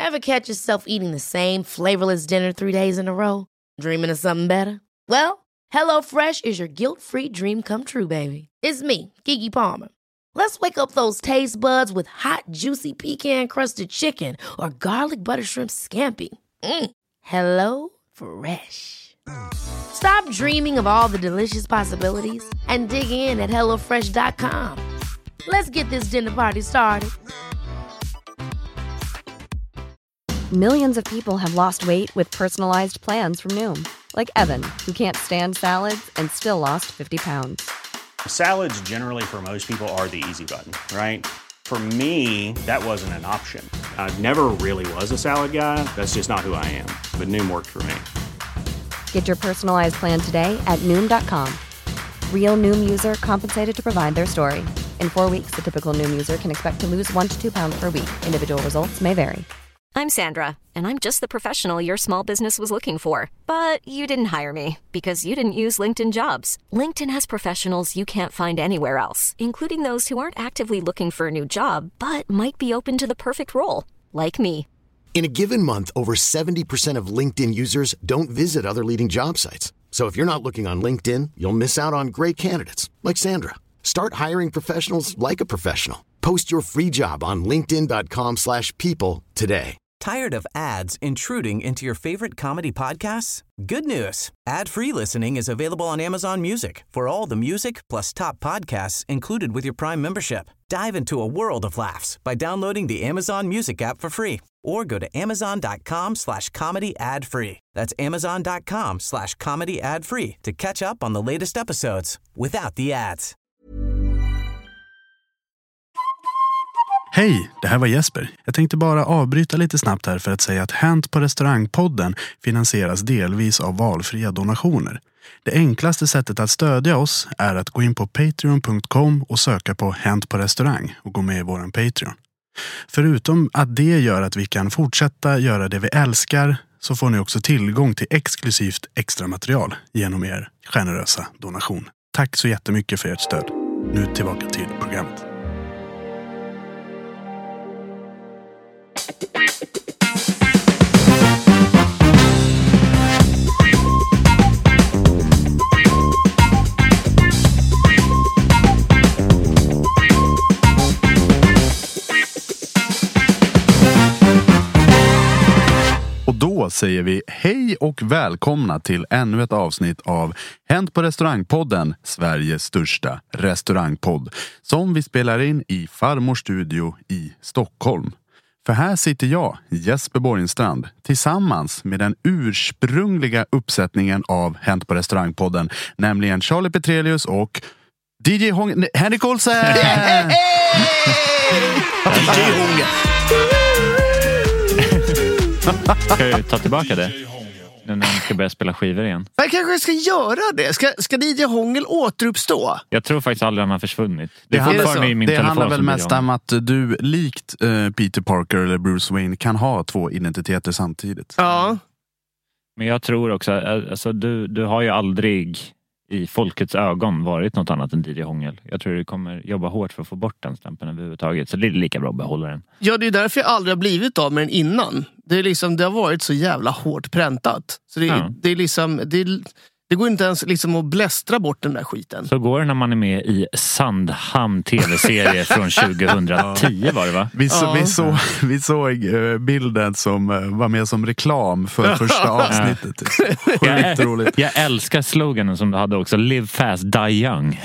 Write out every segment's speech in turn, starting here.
Ever catch yourself eating the same flavorless dinner 3 days in a row? Dreaming of something better? Well, HelloFresh is your guilt-free dream come true, baby. It's me, Keke Palmer. Let's wake up those taste buds with hot, juicy pecan-crusted chicken or garlic butter shrimp scampi. Hello Fresh. Stop dreaming of all the delicious possibilities and dig in at HelloFresh.com. Let's get this dinner party started. Millions of people have lost weight with personalized plans from Noom. Like Evan, who can't stand salads and still lost 50 pounds. Salads generally for most people are the easy button, right? For me, that wasn't an option. I never really was a salad guy. That's just not who I am. But Noom worked for me. Get your personalized plan today at Noom.com. Real Noom user compensated to provide their story. In 4 weeks, the typical Noom user can expect to lose 1 to 2 pounds per week. Individual results may vary. I'm Sandra, and I'm just the professional your small business was looking for. But you didn't hire me because you didn't use LinkedIn Jobs. LinkedIn has professionals you can't find anywhere else, including those who aren't actively looking for a new job, but might be open to the perfect role, like me. In a given month, over 70% of LinkedIn users don't visit other leading job sites. So if you're not looking on LinkedIn, you'll miss out on great candidates like Sandra. Start hiring professionals like a professional. Post your free job on linkedin.com/people today. Tired of ads intruding into your favorite comedy podcasts? Good news. Ad-free listening is available on Amazon Music for all the music plus top podcasts included with your Prime membership. Dive into a world of laughs by downloading the Amazon Music app for free or go to amazon.com/comedy ad-free. That's amazon.com/comedy ad-free to catch up on the latest episodes without the ads. Hej, det här var Jesper. Jag tänkte bara avbryta lite snabbt här för att säga att Hänt på restaurangpodden finansieras delvis av valfria donationer. Det enklaste sättet att stödja oss är att gå in på patreon.com och söka på Hänt på restaurang och gå med i våran Patreon. Förutom att det gör att vi kan fortsätta göra det vi älskar så får ni också tillgång till exklusivt extra material genom er generösa donation. Tack så jättemycket för ert stöd. Nu tillbaka till programmet. Och då säger vi hej och välkomna till ännu ett avsnitt av Hänt på restaurangpodden, Sveriges största restaurangpodd, som vi spelar in i Farmors studio i Stockholm. För här sitter jag, Jesper Borgenstrand, tillsammans med den ursprungliga uppsättningen av Hänt på restaurangpodden, nämligen Charlie Petrelius och DJ Henrik Olsen! DJ Hånge! Ska jag ta tillbaka det? Nu när man ska börja spela skivor igen. Jag kanske ska göra det. Ska DJ Hångel återuppstå? Jag tror faktiskt aldrig han har försvunnit. Det handlar väl mest om att du likt Peter Parker eller Bruce Wayne kan ha 2 identiteter samtidigt. Ja. Men jag tror också, alltså du har ju aldrig i folkets ögon varit något annat än DJ Hångel. Jag tror du kommer jobba hårt för att få bort den stämpeln överhuvudtaget. Så det är lika bra att behålla den. Ja, det är därför jag aldrig har blivit av med den innan. Det har varit så jävla hårt präntat. Så det är liksom... Det går inte ens liksom att blästra bort den där skiten. Så går det när man är med i Sandhamn tv-serie från 2010 var det va? Vi såg bilden som var med som reklam för första avsnittet. Jag älskar sloganen som du hade också. Live fast, die young.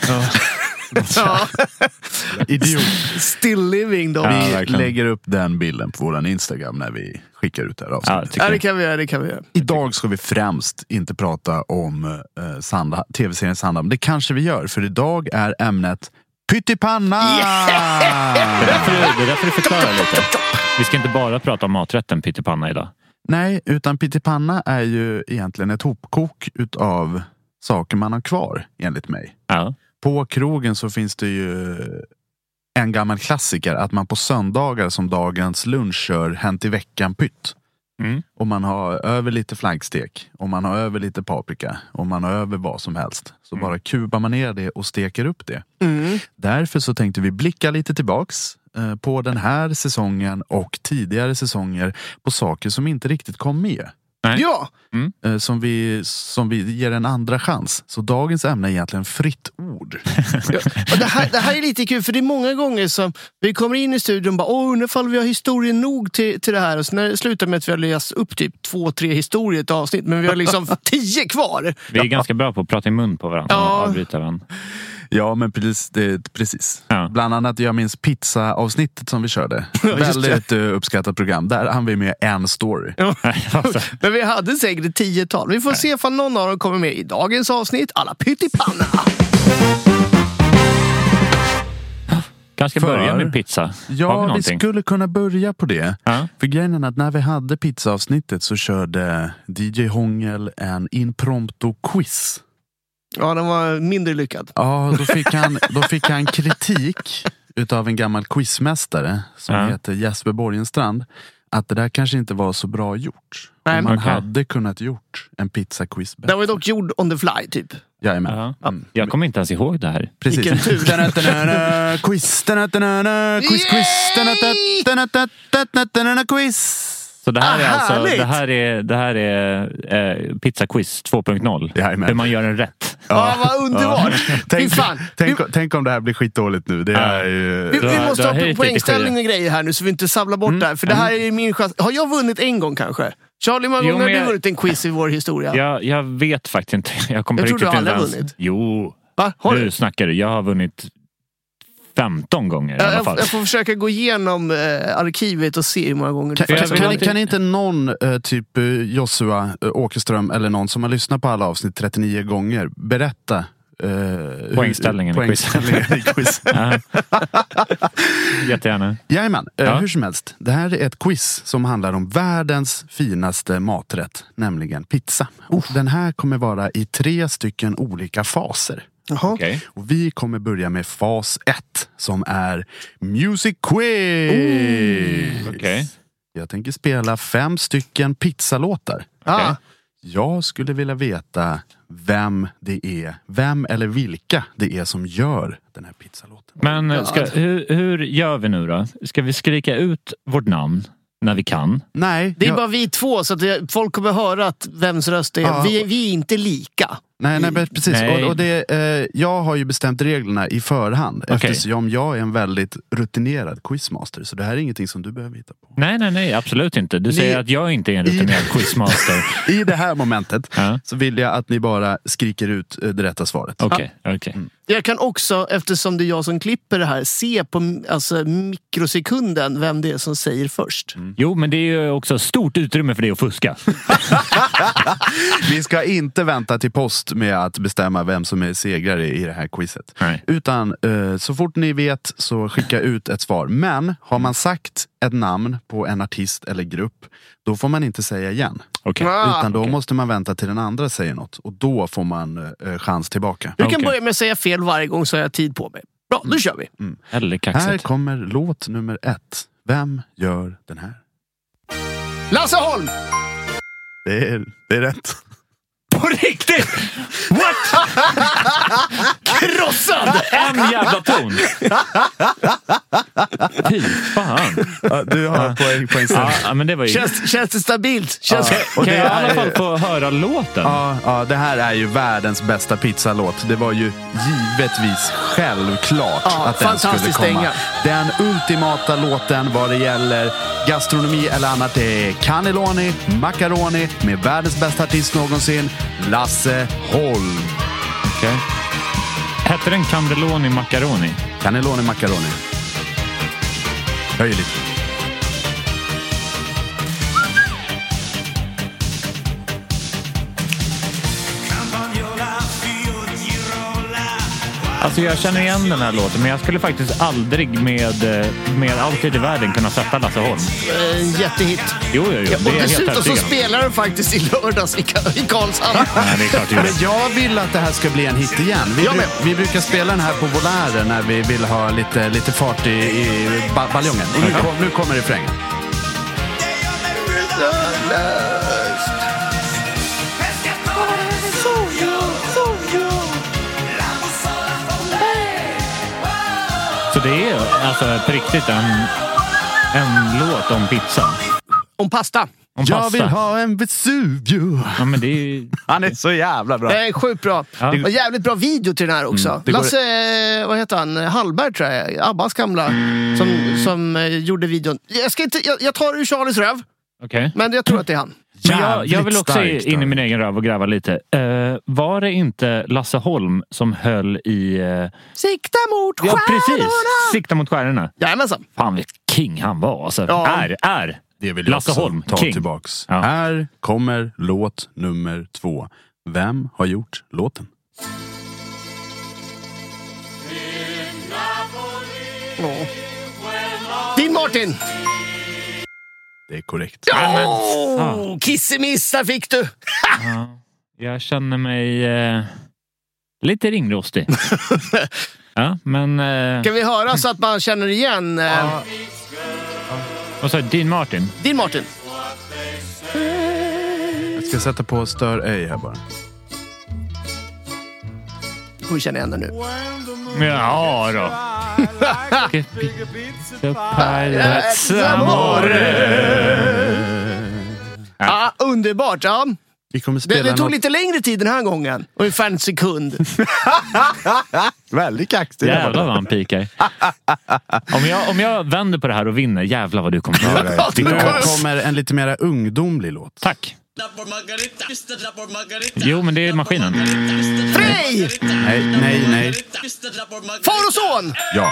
Idiot. Still living då. Vi lägger upp den bilden på våran Instagram när vi skickar ut det här avsnittet. Ja, det kan vi göra. Idag ska vi främst inte prata om tv-serien Sandhamn. Det kanske vi gör, för idag är ämnet pyttipanna! Yeah! Det är därför du förklarar lite. Vi ska inte bara prata om maträtten pyttipanna idag. Nej, utan pyttipanna är ju egentligen ett hopkok utav saker man har kvar, enligt mig. Ja. På krogen så finns det ju en gammal klassiker att man på söndagar som dagens lunch kör Hänt i veckan pytt. Och man har över lite flaggstek och man har över lite paprika och man har över vad som helst. Så bara kubar man ner det och steker upp det. Därför så tänkte vi blicka lite tillbaks på den här säsongen och tidigare säsonger på saker som inte riktigt kom med. Nej. Ja! Som vi ger en andra chans. Så dagens ämne är egentligen fritt ord. Ja. Och det här är lite kul, för det är många gånger som vi kommer in i studion och bara, undrar ifall vi har historien nog till det här. Och så när det slutar med att vi har läst upp typ 2-3 historier i ett avsnitt, men vi har liksom 10 kvar. Vi är ganska bra på att prata i mun på varandra och avbryta varandra. Ja, men precis. Ja. Bland annat, jag minns pizza-avsnittet som vi körde. Väldigt uppskattat program. Där hann vi med en story. Ja. Men vi hade säkert ett 10-tal. Vi får se ifall någon av dem kommer med i dagens avsnitt. Alla pyttipanna! Kanske börja med pizza. Ja, vi skulle kunna börja på det. Ja. För grejen är att när vi hade pizza-avsnittet så körde DJ Hångel en impromptu quiz. Ja, den var mindre lyckad. Ja, då fick han kritik utav en gammal quizmästare som heter Jesper Borgenstrand, att det där kanske inte var så bra gjort. Nej, man hade kunnat gjort en pizza-quiz bättre. Den var dock gjord on the fly, typ. Jajamän. Jag kommer inte ens ihåg det här. Precis. Vilken tur. Quiz. Så det här är alltså det här är Pizza Quiz 2.0. Jajamän. Hur man gör en rätt. Ja, vad underbart. Tänk om det här blir skitdåligt nu. Det är ju... Vi måste ha poängställning och grejer här nu så vi inte samlar bort det här. För det här är min chans. Har jag vunnit en gång kanske? Charlie, hur många gånger har du vunnit en quiz i vår historia? Jag vet faktiskt inte. Jag tror du aldrig har vunnit. Jo. Va? Nu snackar du. Jag har vunnit 15 gånger i alla fall. Jag får försöka gå igenom arkivet och se hur många gånger kan inte någon typ Joshua Åkerström eller någon som har lyssnat på alla avsnitt 39 gånger berätta poängställningen i quiz. Jättegärna. Jajamän, hur som helst. Det här är ett quiz som handlar om världens finaste maträtt, nämligen pizza. Den här kommer vara i 3 stycken olika faser. Okay. Och vi kommer börja med fas 1 som är Music Quiz. Okay. Jag tänker spela 5 stycken pizzalåtar. Okay. Jag skulle vilja veta vem eller vilka det är som gör den här pizzalåten. Men hur gör vi nu då? Ska vi skrika ut vårt namn när vi kan? Nej. Det är bara vi två, så att folk kommer höra att vems röst det är. Ja. Vi är inte lika. Nej, precis. Nej. Och jag har ju bestämt reglerna i förhand. Okay. Eftersom jag är en väldigt rutinerad quizmaster. Så det här är ingenting som du behöver hitta på. Nej, absolut inte. Du säger att jag inte är en rutinerad quizmaster. I det här momentet så vill jag att ni bara skriker ut det rätta svaret. Okej. Jag kan också, eftersom det är jag som klipper det här, se på mikrosekunden vem det är som säger först. Jo, men det är ju också stort utrymme för det att fuska. Vi ska inte vänta till post med att bestämma vem som är segrare i det här quizet. Nej. Utan så fort ni vet så skicka ut ett svar. Men har man sagt ett namn på en artist eller grupp, då får man inte säga igen. Okay. Utan då måste man vänta till den andra säger något. Och då får man chans tillbaka. Du kan börja med att säga fel varje gång så har jag tid på mig. Bra, nu kör vi. Eller kaxigt. Här kommer låt nummer 1. Vem gör den här? Lasse Holm! Det är rätt. På riktigt? What? Krossad! En jävla ton. Fy fan. Du har poäng. Ja, men det var ju... Känns det stabilt? Kan jag i alla fall få höra låten? Ja, det här är ju världens bästa pizzalåt. Det var ju givetvis självklart att den skulle komma. Den ultimata låten vad det gäller gastronomi eller annat är Cannelloni Macaroni med världens bästa artist någonsin, Lasse Holm. Okej. Hette den Cannelloni Macaroni? Cannelloni Macaroni. Höj lite. Alltså jag känner igen den här låten, men jag skulle faktiskt aldrig med alltid i världen kunna sätta Lasse Holm. En jättehit. Jo. Det är och dessutom så spelar den faktiskt i lördags i Karlshamn. Det är klart. Men jag vill att det här ska bli en hit igen. Vi brukar spela den här på Volären när vi vill ha lite fart i baljongen. Och nu kommer refrängen. Så det är alltså på riktigt en låt om pizza. Om pasta. Jag vill ha en Vesuvio. Ja, men det är ju... Han är så jävla bra. Det är sjukt bra. Ja. Och jävligt bra video till den här också. Lasse, vad heter han? Hallberg tror jag. Abbas gamla. Som gjorde videon. Jag tar ur Charlies röv. Okej. Men jag tror att det är han. Jag vill också in i min egen röv och gräva lite. Var det inte Lasse Holm som höll i... Sikta mot stjärnorna! Ja, precis. Sikta mot stjärnorna. Jajamensan. Fan, vilket king han var. Alltså. Ja. Är Det vill jag Lasse också Holm ta king. tillbaks. Ja. Här kommer låt nummer 2. Vem har gjort låten? Din Martin! Det är korrekt. Kissemissar fick du! Ja. Jag känner mig lite ringrostig. Ja, men... Kan vi höra så att man känner igen... Vad sa du? Dean Martin? Din Martin. Jag ska sätta på Stör ej här bara. Hon känner igen den nu. Ja då. Ja, underbart. Ja. Vi kommer spela Det tog något lite längre tid den här gången. Ungefär en sekund. väldigt kaxigt. Jävlar vad han pikar. Om jag vänder på det här och vinner, jävlar vad du kommer att höra. Nu kommer en lite mer ungdomlig låt. Tack. Jo, men det är maskinen. Frej! Nej. Far och son! Ja.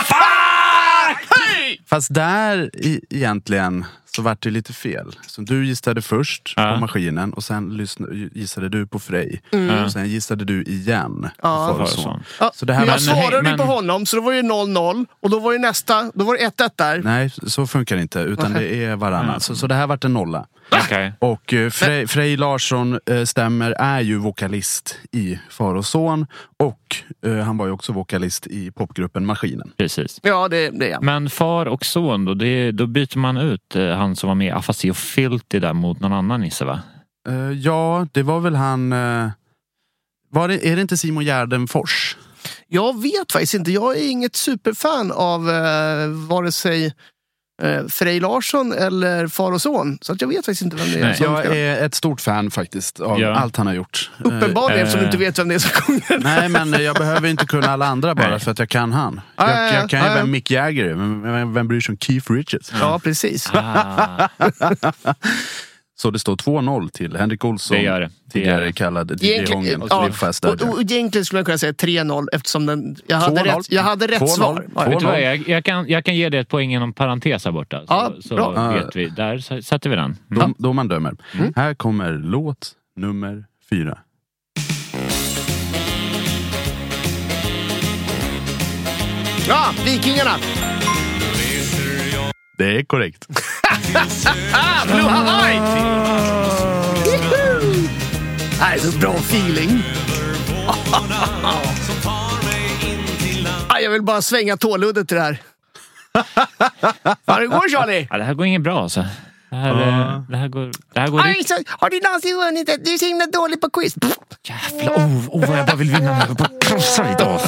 Hej! Fast där egentligen så vart det lite fel. Så du gissade först på maskinen och sen gissade du på Frej. Och sen gissade du igen på Far och son. Ja. Så det här Jag svarade på honom, så då var det 0-0. Och då var det nästa, då var det 1-1 där. Nej, så funkar det inte. Utan det är varannan. Så det här vart en nolla. Okay. Och Frej Larsson stämmer, är ju vokalist i Far och son. Och han var ju också vokalist i popgruppen Maskinen. Precis. Ja, det är jag. Men Far och son då, då byter man ut han som var med i Afasi och Filthy där mot någon annan nisse, va? Ja, det var väl han... är det inte Simon Gärdenfors? Jag vet faktiskt inte. Jag är inget superfan av vare sig Frej Larsson eller Far och son. Så att jag vet faktiskt inte vem det är. Jag är ett stort fan faktiskt av allt han har gjort. Uppenbarligen eftersom du inte vet vem det är som sjunger. Nej, men jag behöver inte kunna alla andra bara för att jag kan han. Jag kan ju vem Mick Jagger, men vem bryr sig om Keith Richards? Ja, precis. Så det står 2-0 till Henrik Olsson. Det gör det. Tidigare kallad DJ Hången. Och egentligen skulle jag kunna säga 3-0 eftersom jag hade rätt svar. Jag kan ge dig ett poäng inom parentes här borta. Så vet vi. Där sätter vi den. Då man dömer. Här kommer låt nummer 4. Ja, Vikingarna! Det är korrekt. Blue Hawaii! Det här är så bra feeling. Jag vill bara svänga tåluddet till det här. Vad det går, Charlie? Ja, det här går inget bra alltså. Det här går riktigt. Har du någonsin vunnit? Du är så himla dålig på quiz. Jävlar, vad jag bara vill vinna nu. Bara krossa idag.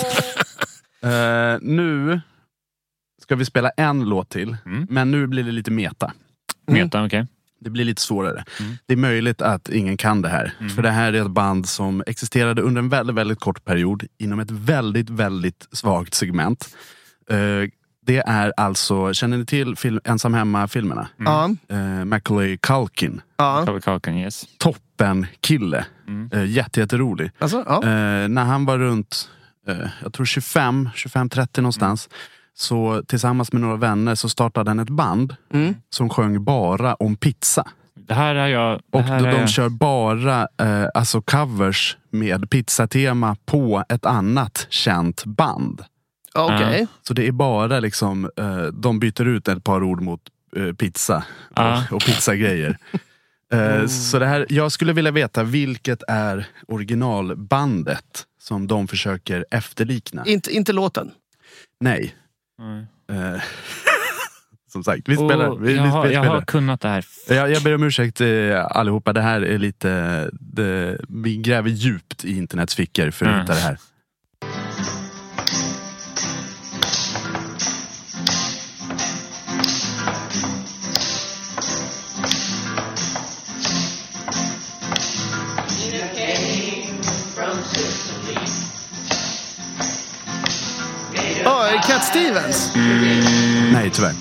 Nu ska vi spela en låt till. Men nu blir det lite meta. Meta, okej. Det blir lite svårare. Det är möjligt att ingen kan det här. För det här är ett band som existerade under en väldigt, väldigt kort period inom ett väldigt, väldigt svagt segment. Det är alltså, känner ni till Ensam hemma-filmerna? Macaulay Culkin. Macaulay Culkin, yes. Toppen kille. Jätterolig. Alltså, när han var runt, jag tror 25-30 någonstans. Så tillsammans med några vänner så startade han ett band som sjöng bara om pizza. Det här är jag... De kör bara alltså covers med pizzatema på ett annat känt band. Okej. Så det är bara liksom, de byter ut ett par ord mot pizza och pizzagrejer. Så det här, jag skulle vilja veta vilket är originalbandet som de försöker efterlikna. Inte låten. Nej. Som sagt, vi spelar. Jag har kunnat det här. Jag ber om ursäkt allihopa. Det här är lite... vi gräver djupt i internets fickor för att hitta det här. Cat Stevens? Nej, tyvärr.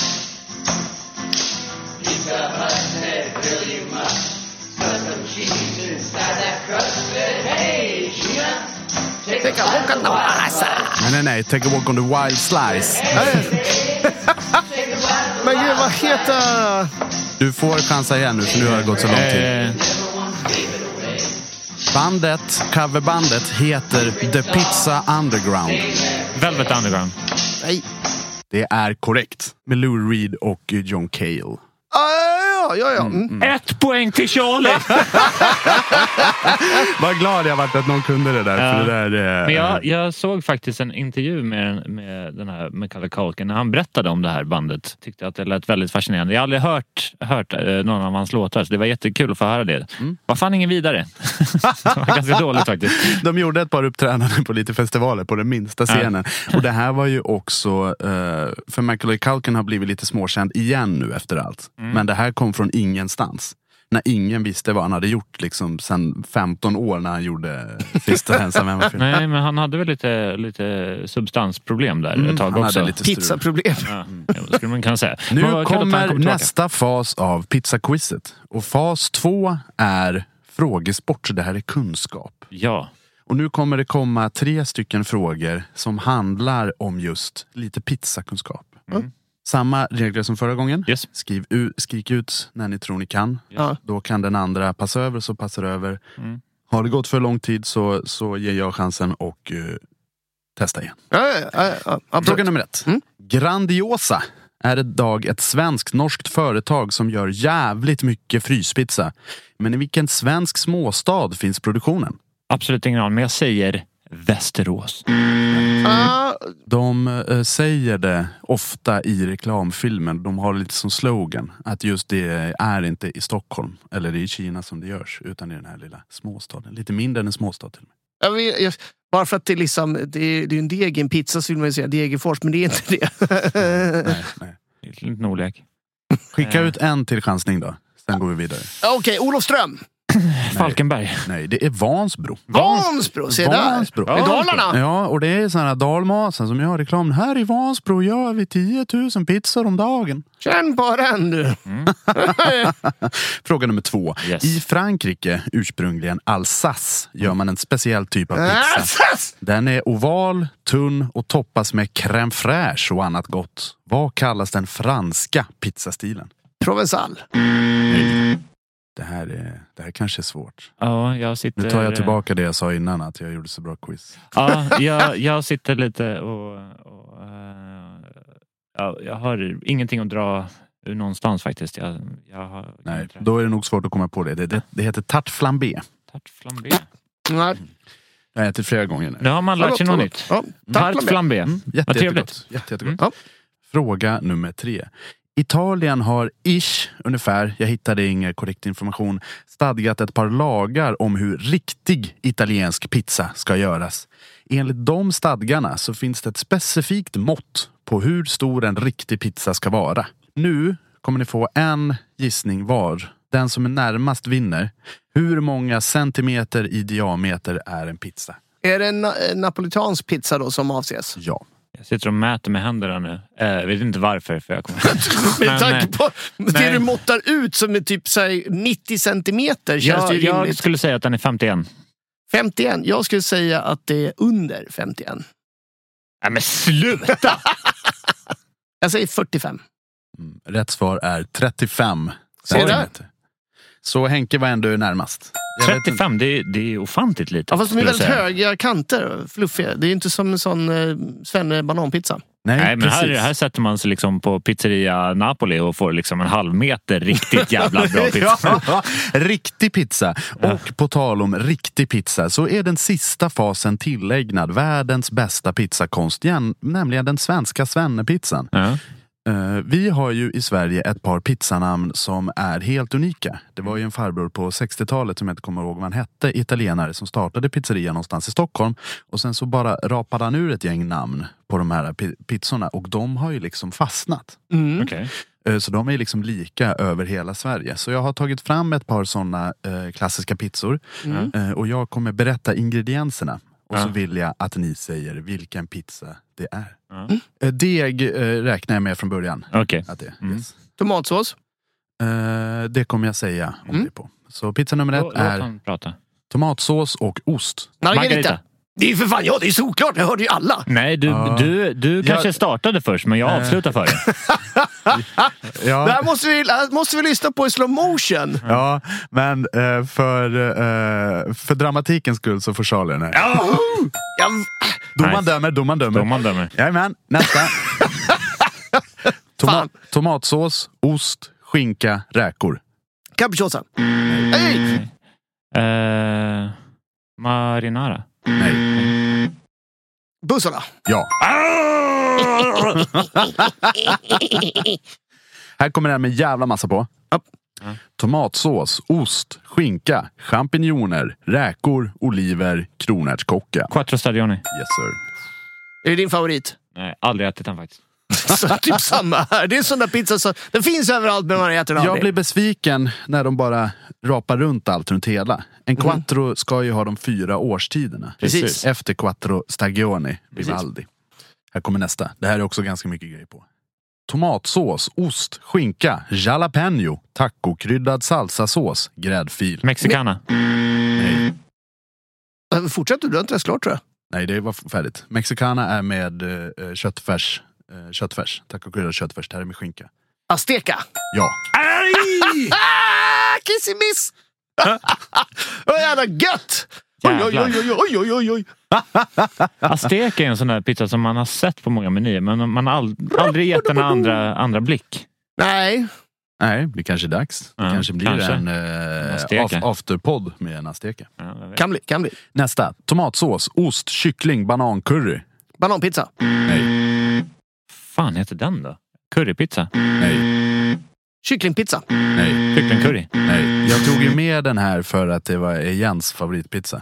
Take a walk on the wild side. Nej. Take a walk on the wild slice. Men gud, vad heter... Du får chansa igen nu, för nu har det gått så lång tid. Coverbandet heter The Pizza Underground. Velvet Underground. Nej. Det är korrekt. Med Lou Reed och John Cale. Ja. 1 poäng till Charlie! Vad glad jag varit att någon kunde det där. Ja. För det där Men jag såg faktiskt en intervju med den här Macaulay Culkin när han berättade om det här bandet. Tyckte att det lät väldigt fascinerande. Jag har aldrig hört någon av hans låtar, så det var jättekul att få höra det. Vad fan ingen vidare? Det var ganska dåligt faktiskt. De gjorde ett par uppträdanden på lite festivaler på den minsta scenen. Och det här var ju också för Macaulay Culkin har blivit lite småkänd igen nu efter allt. Men det här kom från ingenstans. När ingen visste vad han hade gjort liksom sen 15 år när han gjorde sista ensam hemmafilm. Nej, men han hade väl lite substansproblem där ett tag han också. hade lite Pizzaproblem. Skulle man kunna säga. Nu kommer nästa fas av pizzaquizet. Och fas 2 är frågesport. Det här är kunskap. Ja. Och nu kommer det komma 3 stycken frågor som handlar om just lite pizzakunskap. Samma regler som förra gången. Yes. Skrik ut när ni tror ni kan. Ja. Då kan den andra passa över, så passar över. Har det gått för lång tid så ger jag chansen och testa igen. Ja, Fråga nummer 1. Grandiosa är idag ett svenskt-norskt företag som gör jävligt mycket fryspizza. Men i vilken svensk småstad finns produktionen? Absolut ingen aning, men jag säger Västerås. De säger det ofta i reklamfilmen. De har lite som slogan att just det är inte i Stockholm eller i Kina som det görs, utan i den här lilla småstaden. Lite mindre än en småstad till och med. Bara för att det är liksom, det är en deg i en pizza, så vill man ju säga Degerfors, men det är inte det. Nej. Det är lite Norlek. Skicka ut en till chansning då. Sen går vi vidare. Okej, Olofström. Falkenberg. Nej, det är Vansbro. Vansbro, se där. Vansbro. I Dalarna. Ja, och det är sådana här dalmasen som gör reklam. Här i Vansbro gör vi 10 000 pizzor om dagen. Känn på den du. Fråga nummer 2. Yes. I Frankrike, ursprungligen Alsace, gör man en speciell typ av pizza. Den är oval, tunn och toppas med crème fraîche och annat gott. Vad kallas den franska pizzastilen? Provençal. Det här kanske är svårt. Ja, jag sitter... Nu tar jag tillbaka det jag sa innan, att jag gjorde så bra quiz. Ja, jag sitter lite och jag har ingenting att dra ur någonstans faktiskt. Nej, då är det nog svårt att komma på det. Det heter tarte flambé. Tarte flambé. Nej. Jag har ätit flera gånger nu. Nu har man lärt sig något nytt. Ja, Tarte flambé. Vad trevligt. Jättegott. Ja. Fråga nummer 3. Italien har ungefär, jag hittade ingen korrekt information, stadgat ett par lagar om hur riktig italiensk pizza ska göras. Enligt de stadgarna så finns det ett specifikt mått på hur stor en riktig pizza ska vara. Nu kommer ni få en gissning var. Den som är närmast vinner. Hur många centimeter i diameter är en pizza? Är det en napolitansk pizza då som avses? Ja. Jag sitter och mäter med händerna nu. Jag vet inte varför, för jag kommer... Med tanke på det du måttar ut som är typ så här 90 centimeter känns det ju rimligt. Jag skulle säga att den är 51. 51. Jag skulle säga att det är under 51. Nej, men sluta! Jag säger 45. Rätt svar är 35 Ser du? centimeter. Så Henke var ändå närmast. 35, det är ofantligt lite. Ja, fast de är väldigt säga. höga kanter, fluffiga. Det är inte som en sån Svenne bananpizza. Nej, men här sätter man sig liksom på pizzeria Napoli och får liksom en halv meter riktigt jävla bra pizza. Ja, riktig pizza. Och på tal om riktig pizza så är den sista fasen tillägnad världens bästa pizzakonst, nämligen den svenska Svennepizzan. Ja. Vi har ju i Sverige ett par pizzanamn som är helt unika. Det var ju en farbror på 60-talet som jag inte kommer ihåg vad han hette, italienare, som startade pizzeria någonstans i Stockholm. Och sen så bara rapade han ur ett gäng namn på de här pizzorna. Och de har ju liksom fastnat. Okay. Så de är liksom lika över hela Sverige. Så jag har tagit fram ett par sådana klassiska pizzor. Och jag kommer berätta ingredienserna. Och så vill jag att ni säger vilken pizza det är. Deg räknar jag med från början. Okej. Att det, Yes. Tomatsås. Det kommer jag säga om det är på. Så pizza nummer 1 är han prata. tomatsås och ost. Margarita. Det är ju för fan, det är såklart. Det hörde ju alla. Nej, du kanske startade först, men jag avslutar för dig. Ja. Det här måste vi lyssna på i slow motion. Ja, men för dramatikens skull så får Charlie den här. Domaren dömer. Jajamän, nästa. Tomatsås, ost, skinka, räkor. Capricciosa. Hej! Marinara. Nej. Bussola. Ja. Här kommer den med jävla massa på. Tomatsås, ost, skinka, champinjoner, räkor, oliver, kronärtskocka. Quattro stagioni. Yes sir. Är det din favorit? Nej, aldrig ätit den faktiskt. Så typ samma här. Det är en sån där pizza som den finns överallt, men man äter den aldrig. Jag blir besviken när de bara rapar runt allt runt hela. En quattro ska ju ha de 4 årstiderna. Precis. Efter quattro stagioni, Vivaldi. Här kommer nästa. Det här är också ganska mycket grejer på. Tomatsås, ost, skinka, jalapeno, tacokryddad salsasås, gräddfil. Mexicana. Nej. Fortsätt du har inte ens klart, tror jag. Nej, det var färdigt. Mexicana är med köttfärs. Tacokryddad köttfärs. Det här är med skinka. Azteca. Ja. Aj! Kissimiss! Vad jävla gött! Oj. Azteca är en sån där pizza som man har sett på många menyer, men man har aldrig gett den andra blick. Nej, det kanske är dags. Det kanske blir en afterpodd med en azteca. kan bli. Nästa. Tomatsås, ost, kyckling, banancurry. Bananpizza. Nej. Fan heter den då? Currypizza? Nej. Kycklingpizza. Nej. Kycklingcurry? Nej. Jag tog ju med den här för att det var Jens favoritpizza.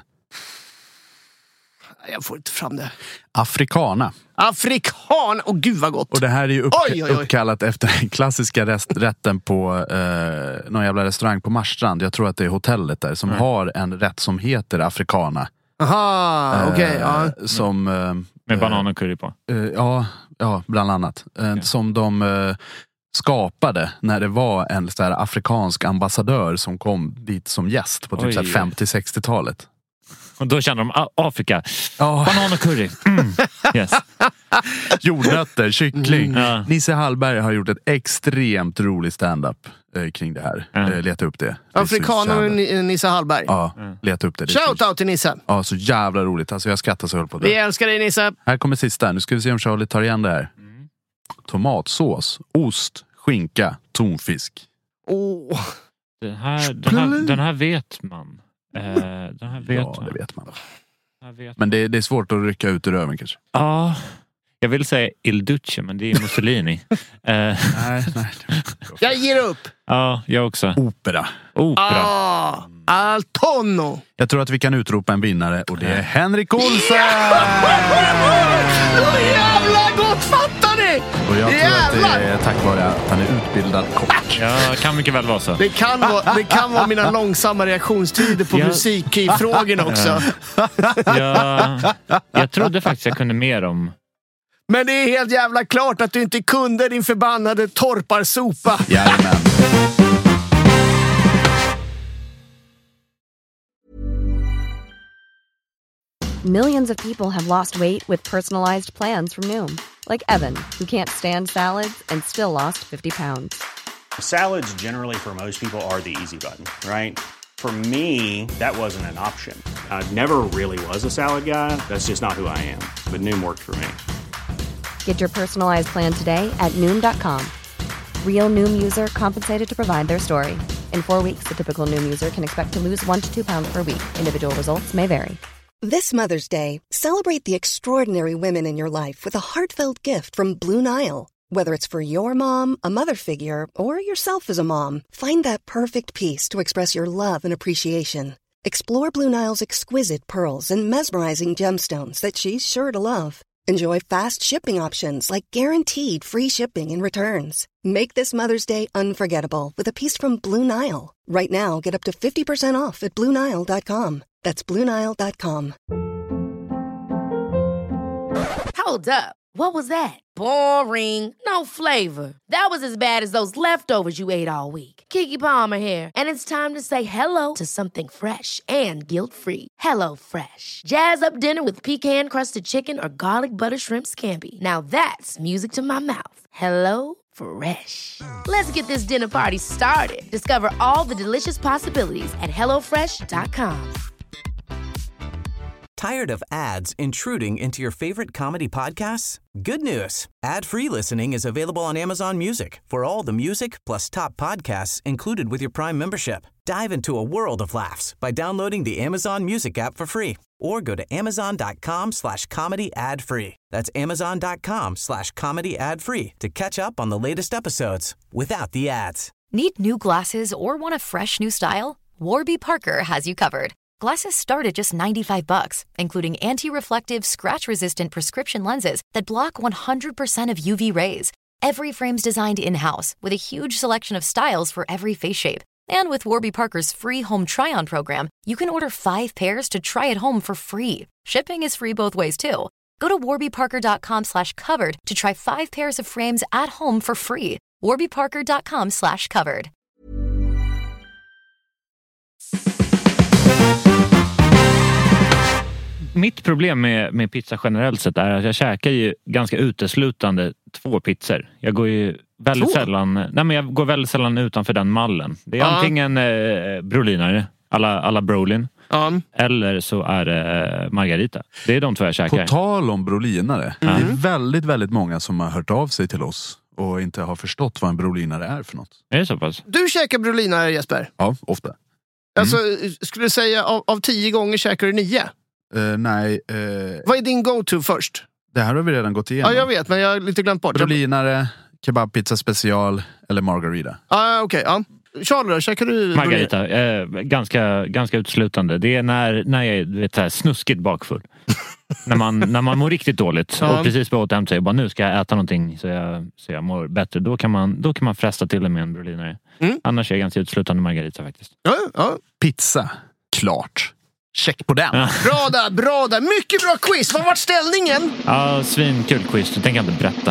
Jag får inte fram det. Africana. Åh gud vad gott. Och det här är ju Oj. uppkallat efter den klassiska rätten på någon jävla restaurang på Marstrand. Jag tror att det är hotellet där som har en rätt som heter Africana. Aha, okej. Ja. Som... med banan och curry på. Ja, bland annat. Som de skapade när det var en så här afrikansk ambassadör som kom dit som gäst på typ 50-60-talet. Och då känner de Afrika. Banan och curry. Yes. Jordnötter, kyckling. Nisse Hallberg har gjort ett extremt roligt stand-up kring det här. Leta upp det. Afrikaner och Nisse Hallberg. Ja, leta upp det. Shout-out till Nisse. Ja, så jävla roligt. Alltså jag skrattar så höll på det. Vi älskar dig, Nisse. Här kommer sista. Nu ska vi se om Charlie tar igen det här. Tomatsås, ost, skinka, tonfisk. Den här vet man. Det vet man. Men det är svårt att rycka ut ur röven kanske. Ja, jag vill säga Il Duce, men det är Mussolini. Nej. Jag ger upp. Ja, jag också. Opera. Al tonno. Jag tror att vi kan utropa en vinnare och det är Henrik Olsen! Jävla gott, fattar ni? Och jag tror att det är tack vare att han är utbildad kock. Ja, kan mycket väl vara så. Det kan vara mina långsamma reaktionstider på musik i frågorna också. Jag trodde faktiskt jag kunde mer om... Men det är helt jävla klart att du inte kunde, din förbannade torparsopa. Jajamän. Millions of people have lost weight with personalized plans from Noom. Like Evan, who can't stand salads and still lost 50 pounds. Salads generally for most people are the easy button, right? For me, that wasn't an option. I never really was a salad guy. That's just not who I am. But Noom worked for me. Get your personalized plan today at Noom.com. Real Noom user compensated to provide their story. In 4 weeks, the typical Noom user can expect to lose 1 to 2 pounds per week. Individual results may vary. This Mother's Day, celebrate the extraordinary women in your life with a heartfelt gift from Blue Nile. Whether it's for your mom, a mother figure, or yourself as a mom, find that perfect piece to express your love and appreciation. Explore Blue Nile's exquisite pearls and mesmerizing gemstones that she's sure to love. Enjoy fast shipping options like guaranteed free shipping and returns. Make this Mother's Day unforgettable with a piece from Blue Nile. Right now, get up to 50% off at BlueNile.com. That's BlueNile.com. Hold up. What was that? Boring. No flavor. That was as bad as those leftovers you ate all week. Keke Palmer here, and it's time to say hello to something fresh and guilt-free. Hello Fresh. Jazz up dinner with pecan-crusted chicken or garlic butter shrimp scampi. Now that's music to my mouth. Hello Fresh. Let's get this dinner party started. Discover all the delicious possibilities at hellofresh.com. Tired of ads intruding into your favorite comedy podcasts? Good news. Ad-free listening is available on Amazon Music for all the music plus top podcasts included with your Prime membership. Dive into a world of laughs by downloading the Amazon Music app for free or go to amazon.com/comedy ad-free. That's amazon.com/comedy ad-free to catch up on the latest episodes without the ads. Need new glasses or want a fresh new style? Warby Parker has you covered. Glasses start at just $95, including anti-reflective, scratch-resistant prescription lenses that block 100% of UV rays. Every frame's designed in-house with a huge selection of styles for every face shape. And with Warby Parker's free home try-on program, you can order 5 pairs to try at home for free. Shipping is free both ways, too. Go to warbyparker.com/covered to try 5 pairs of frames at home for free. warbyparker.com/covered. Mitt problem med pizza generellt sett är att jag käkar ju ganska uteslutande 2 pizzor. Jag går ju väldigt sällan utanför den mallen. Det är antingen brolinare, alla brolin, eller så är det margarita. Det är de 2 jag käkar. På tal om brolinare, det är väldigt, väldigt många som har hört av sig till oss och inte har förstått vad en brolinare är för något. Är det så pass? Du käkar brolinare, Jesper? Ja, ofta. Alltså, skulle du säga av 10 gånger käkar du 9? Nej. Vad är din go-to först? Det här har vi redan gått igenom. Ja, jag vet, men jag har lite glömt bort. Brolinare, kebabpizza special eller margarita. Okej. Charles, käkar du margarita? Ganska utslutande. Det är när jag är så här snuskigt bakfull. när man mår riktigt dåligt och precis på återhämta sig och bara nu ska jag äta någonting så jag mår bättre. Då kan man fresta till det med en brolinare. Annars är jag ganska utslutande margarita faktiskt. Ja. Pizza, klart. Check på den. Ja. Bra där. Mycket bra quiz. Vad var ställningen? Ja, svinkul quiz. Det tänker jag inte berätta.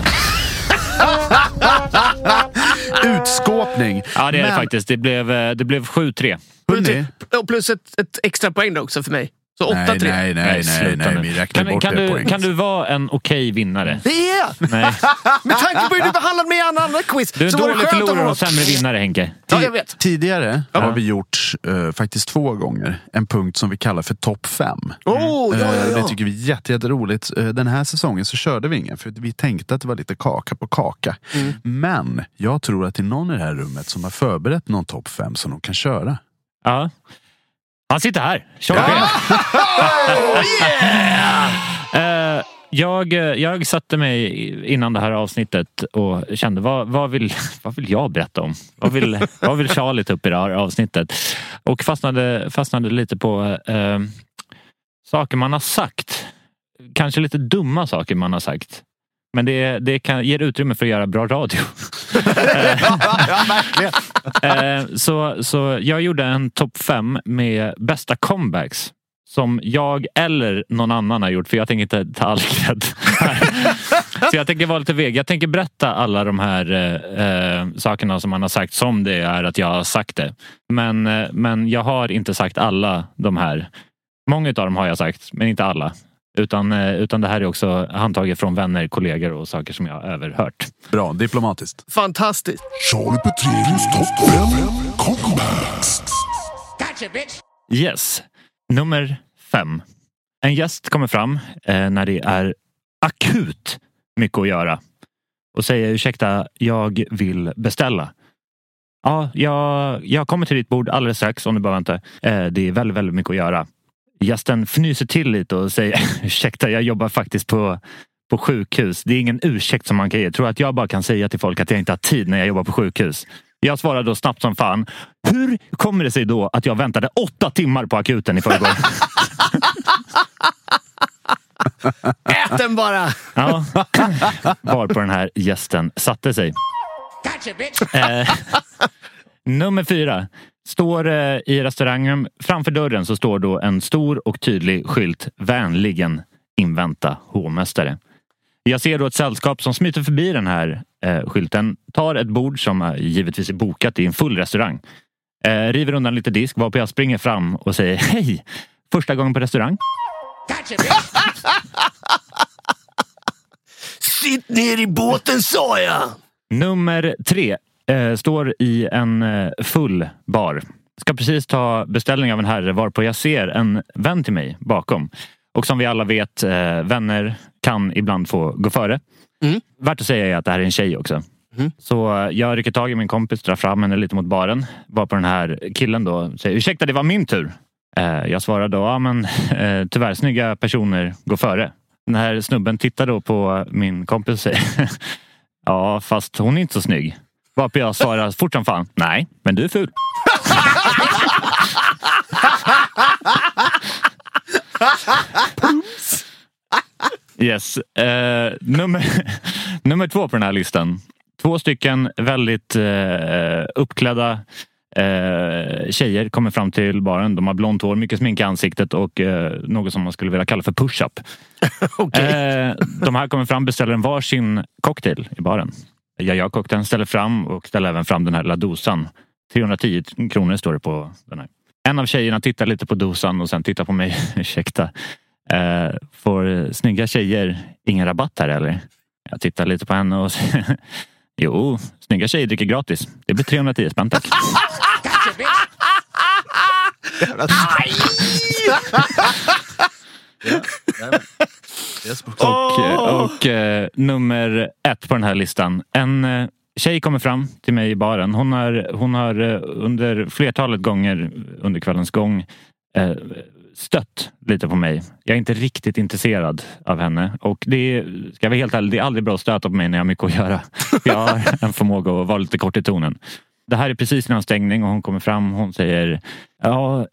Utskåpning. Ja, det är det faktiskt. Det blev 7-3. Plus ett extra poäng då också för mig. Så 8-3. Nej, vi räknar bort det poäng. Kan du vara en okej vinnare? Det är jag! Nej. Med tanke på hur du behandlade mig i andra quiz. Du är en dålig förlorare och sämre vinnare, Henke. Ja, jag vet. Tidigare har vi gjort faktiskt 2 gånger en punkt som vi kallar för topp 5. Det tycker vi är jätteroligt. Den här säsongen så körde vi ingen för vi tänkte att det var lite kaka på kaka. Men jag tror att det är någon i det här rummet som har förberett någon topp 5 som de kan köra. Ja. Han sitter här. Jag satte mig innan det här avsnittet och kände vad vill jag berätta om? Vad vill Charlie ta upp i det här avsnittet? Och fastnade lite på saker man har sagt. Kanske lite dumma saker man har sagt. Men det ger utrymme för att göra bra radio. Så jag gjorde en topp 5 med bästa comebacks som jag eller någon annan har gjort, för jag tänker inte ta all cred. Så jag tänker vara lite veg. Jag tänker berätta alla de här sakerna som man har sagt som det är att jag har sagt det. Men jag har inte sagt alla de här. Många av dem har jag sagt, men inte alla. Utan det här är också handtaget från vänner, kollegor och saker som jag har överhört. Bra, diplomatiskt. Fantastiskt. Charlie Petrelius topp 5 comebacks. Gotcha, bitch. Yes. Nummer 5. En gäst kommer fram när det är akut mycket att göra. Och säger, ursäkta, jag vill beställa. Ja, jag kommer till ditt bord alldeles strax om du bara väntar. Det är väldigt, väldigt mycket att göra. Gästen fnyser till lite och säger, ursäkta, jag jobbar faktiskt på sjukhus. Det är ingen ursäkt som man kan ge. Jag tror att jag bara kan säga till folk att jag inte har tid när jag jobbar på sjukhus. Jag svarar då snabbt som fan. Hur kommer det sig då att jag väntade 8 timmar på akuten i förrgår? Ät den bara! Ja. Var på den här gästen satte sig. Nummer 4. Står i restaurangen. Framför dörren så står då en stor och tydlig skylt. Vänligen invänta hovmästare. Jag ser då ett sällskap som smiter förbi den här skylten. Tar ett bord som givetvis är bokat i en full restaurang. River undan lite disk varpå jag springer fram och säger hej, första gången på restaurang. Sitt ner i båten, sa jag! Nummer 3 står i en full bar. Ska precis ta beställning av en herre varpå jag ser en vän till mig bakom. Och som vi alla vet, vänner kan ibland få gå före. Värt att säga är att det här är en tjej också. Så jag rycker tag i min kompis, drar fram henne lite mot baren. Var på den här killen då säger, ursäkta, det var min tur. Jag svarar då, ja men tyvärr, snygga personer går före. Den här snubben tittar då på min kompis och säger, ja fast hon är inte så snygg. Varpå jag svarar fort som fan, nej, men du är ful. Yes. Nummer 2 på den här listan. 2 stycken väldigt uppklädda tjejer kommer fram till baren. De har blont hår, mycket smink i ansiktet och något som man skulle vilja kalla för push-up. Okay. De här kommer fram, beställer en varsin cocktail i baren. Jag gör cocktailen, ställer fram och ställer även fram den här lilla dosan. 310 kronor står det på den här. En av tjejerna tittar lite på dosan och sen tittar på mig. Ursäkta. Får snygga tjejer ingen rabatt här eller? Jag tittar lite på henne och säger, jo, snygga tjejer dricker gratis. Det blir 310 spänn, tack. Och nummer 1 på den här listan. En tjej kommer fram till mig i baren. Hon har under flertalet gånger under kvällens gång stött lite på mig. Jag är inte riktigt intresserad av henne. Och det ska jag vara helt ärlig, det är aldrig bra att stöta på mig när jag har mycket att göra. Jag har en förmåga att vara lite kort i tonen. Det här är precis innan stängning och hon kommer fram. Hon säger, ja,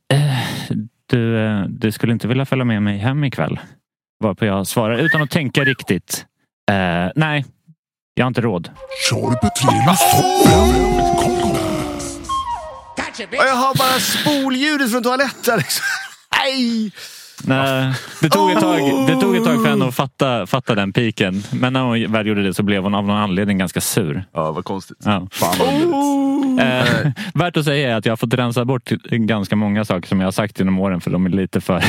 du skulle inte vilja följa med mig hem ikväll? Varpå jag svarar utan att tänka riktigt. Nej, jag har inte råd. Charlie Petrelius topp 5. Jag har bara spolljudet från toaletten. Nej! Nej, det tog ett tag för henne att fatta den piken. Men när hon väl gjorde det så blev hon av någon anledning ganska sur. Ja, vad konstigt. Ja. Värt att säga är att jag har fått rensa bort ganska många saker som jag har sagt genom åren, för de är lite för...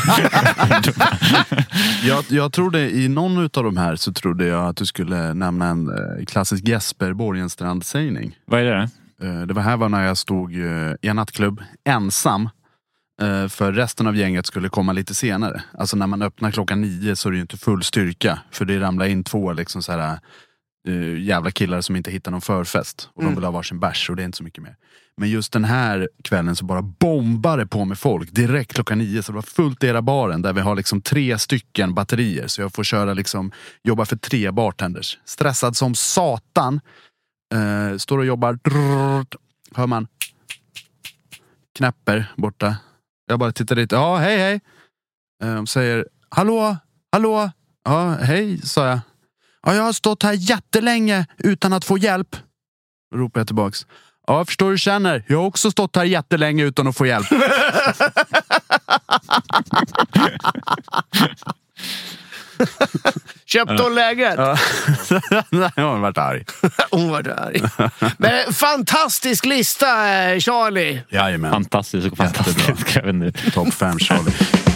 jag trodde i någon utav de här så trodde jag att du skulle nämna en klassisk Jesper Borgenstrand-sägning. Vad är det? Det var när jag stod i en nattklubb ensam. För resten av gänget skulle komma lite senare. Alltså när man öppnar 9:00 så är det ju inte full styrka. För det ramlar in 2 liksom så här jävla killar som inte hittar någon förfest. Och de vill ha varsin bärs och det är inte så mycket mer. Men just den här kvällen så bara bombar det på med folk. Direkt 9:00 så det var fullt i era baren. Där vi har liksom 3 stycken batterier. Så jag får köra liksom, jobba för 3 bartenders. Stressad som satan. Står och jobbar. Hör man knäpper borta. Jag bara tittar dit. Ja, hej. Säger, hallå. Ja, hej, sa jag. Ja, jag har stått här jättelänge utan att få hjälp. Då ropar jag tillbaks. Ja, jag förstår hur du känner. Jag har också stått här jättelänge utan att få hjälp. Köpte hon läget? Ja. Nej, hon var arg. Hon var arg. Men fantastisk lista, Charlie. Jajamän. Fantastisk. Topp 5, Charlie.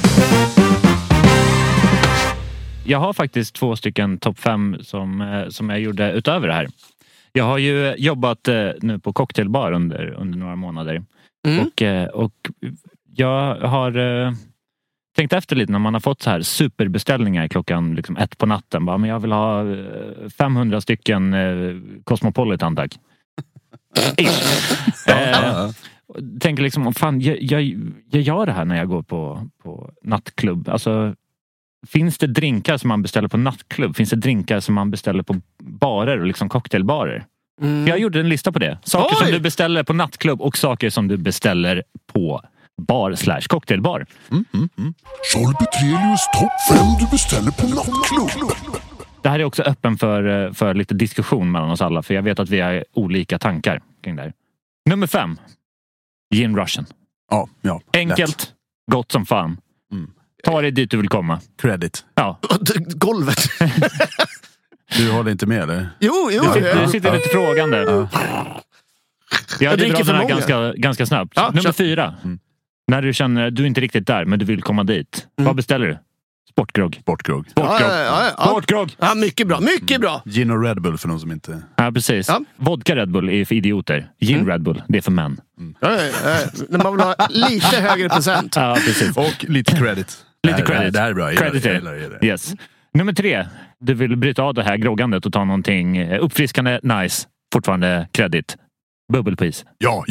Jag har faktiskt 2 stycken topp 5 som jag gjorde utöver det här. Jag har ju jobbat nu på cocktailbar under några månader. Och jag har tänkt efter lite när man har fått så här superbeställningar klockan liksom 1 på natten. Bara, men jag vill ha 500 stycken Cosmopolitan, tack. Tänker liksom, fan, jag gör det här när jag går på nattklubb. Alltså, finns det drinkar som man beställer på nattklubb? Finns det drinkar som man beställer på barer och liksom cocktailbarer? Jag gjorde en lista på det. Saker som du beställer på nattklubb och saker som du beställer på bar/cocktailbar. Charlie Petrelius topp 5 du beställer på nattklubb. Det här är också öppen för lite diskussion mellan oss alla. För jag vet att vi har olika tankar kring det här. Nummer 5. Gin Russian. Ja. Enkelt, gott som fan. Ta dig dit du vill komma. Credit. Ja. Golvet. Du håller inte med, eller? Jo. Du sitter lite frågande. Jag dricker drar den för här ganska snabbt. Ja, Nummer 4. När du känner du är inte riktigt där, men du vill komma dit. Vad beställer du? Sportgrogg. Sportgrogg. Ja, mycket bra. Gin och Red Bull för någon som inte... Ja, precis. Ja. Vodka Red Bull är för idioter. Gin Red Bull, det är för män. När man vill ha lite högre procent. Ja, precis. Och lite credit. Lite credit. Det här är bra. Credit är det. Yes. Nummer 3. Du vill bryta av det här groggandet och ta någonting uppfriskande, nice. Fortfarande credit. Bubbelpris. Ja.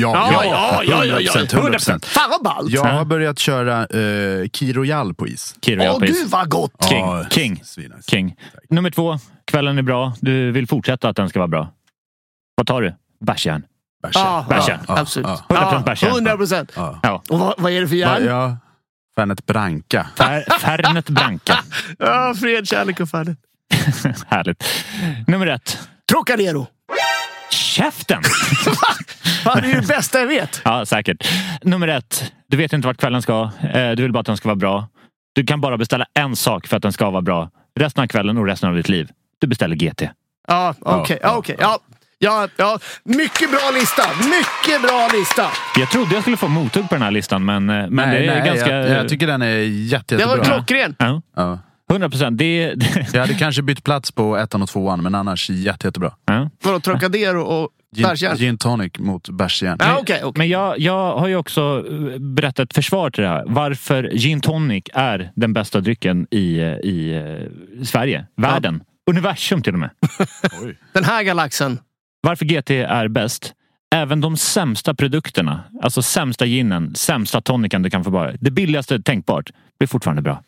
100%. Fan vad ballt. Jag har börjat köra Key Royal på is. Gud vad gott. King. Nummer 2. Kvällen är bra. Du vill fortsätta att den ska vara bra. Vad tar du? Bärsjärn. Bärsjärn. Absolut. 100% bärsjärn. 100%. Ja. Och vad är det för järn? Fernet Branca. Fernet Branca. Ja, fred, kärlek och Fernet. Härligt. Nummer 1. Trocadero. Käften! Det är ju det bästa jag vet. Ja, säkert. Nummer 1. Du vet inte vart kvällen ska. Du vill bara att den ska vara bra. Du kan bara beställa en sak för att den ska vara bra. Resten av kvällen och resten av ditt liv. Du beställer GT. Ja, okej. Ja, mycket bra lista. Jag trodde jag skulle få mothugg på den här listan, men det är ganska... Jag tycker den är jättebra. Det var klockren. Ja. 100%. Jag hade kanske bytt plats på 1 och 2, men annars jättebra. Ja. Vadå, Trocadero och bärsjärn? Gin tonic mot bärsjärn. Ja, okej. Men jag har ju också berättat ett försvar till det här. Varför gin tonic är den bästa drycken i Sverige. Världen. Universum till och med. Den här galaxen. Varför GT är bäst? Även de sämsta produkterna, alltså sämsta ginen, sämsta tonicen du kan få bara. Det billigaste tänkbart blir fortfarande bra.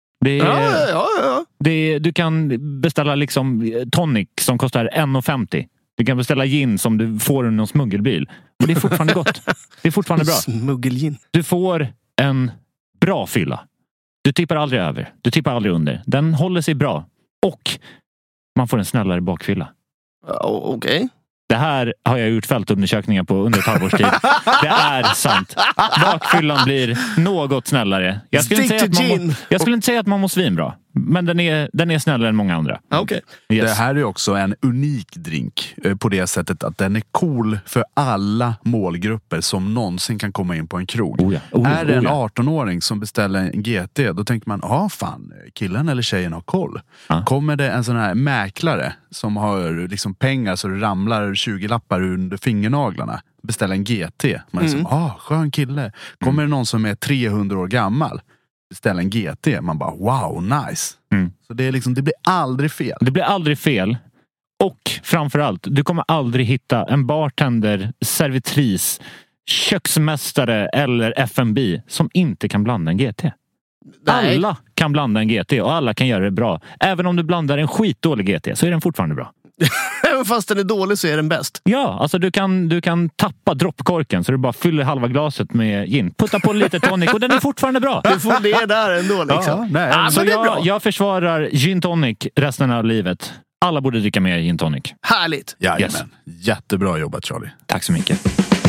Du kan beställa liksom tonic som kostar 1,50. Du kan beställa gin som du får under någon smuggelbil. Och det är fortfarande gott. Det är fortfarande bra. Smuggelgin. Du får en bra fylla. Du tippar aldrig över. Du tippar aldrig under. Den håller sig bra. Och man får en snällare bakfylla. Okej. Det här har jag gjort fältundersökningar på under ett halvårs tid. Det är sant. Bakfyllan blir något snällare. Jag skulle inte säga att man mår svinbra. Men den är snällare än många andra. Okay. Yes. Det här är också en unik drink på det sättet att den är cool för alla målgrupper som någonsin kan komma in på en krog. Är det en 18-åring som beställer en GT, då tänker man, fan, killen eller tjejen har koll. Kommer det en sån här mäklare som har liksom pengar så det ramlar 20-lappar under fingernaglarna, beställa en GT. Man är som, skön kille. Kommer det någon som är 300 år gammal, beställa en GT, man bara, wow, nice. Så det är liksom, det blir aldrig fel. Det blir aldrig fel. Och framförallt, du kommer aldrig hitta en bartender, servitris, köksmästare eller F&B som inte kan blanda en GT. Nej. Alla kan blanda en GT och alla kan göra det bra. Även om du blandar en skitdålig GT så är den fortfarande bra. Även fast den är dålig så är den bäst. Ja, alltså du kan tappa droppkorken så du bara fyller halva glaset med gin. Putta på lite tonic och den är fortfarande bra. Du får det där ändå liksom. Så jag försvarar gin tonic resten av livet. Alla borde dricka mer gin tonic. Härligt. Jajamän. Jättebra jobbat, Charlie. Tack så mycket.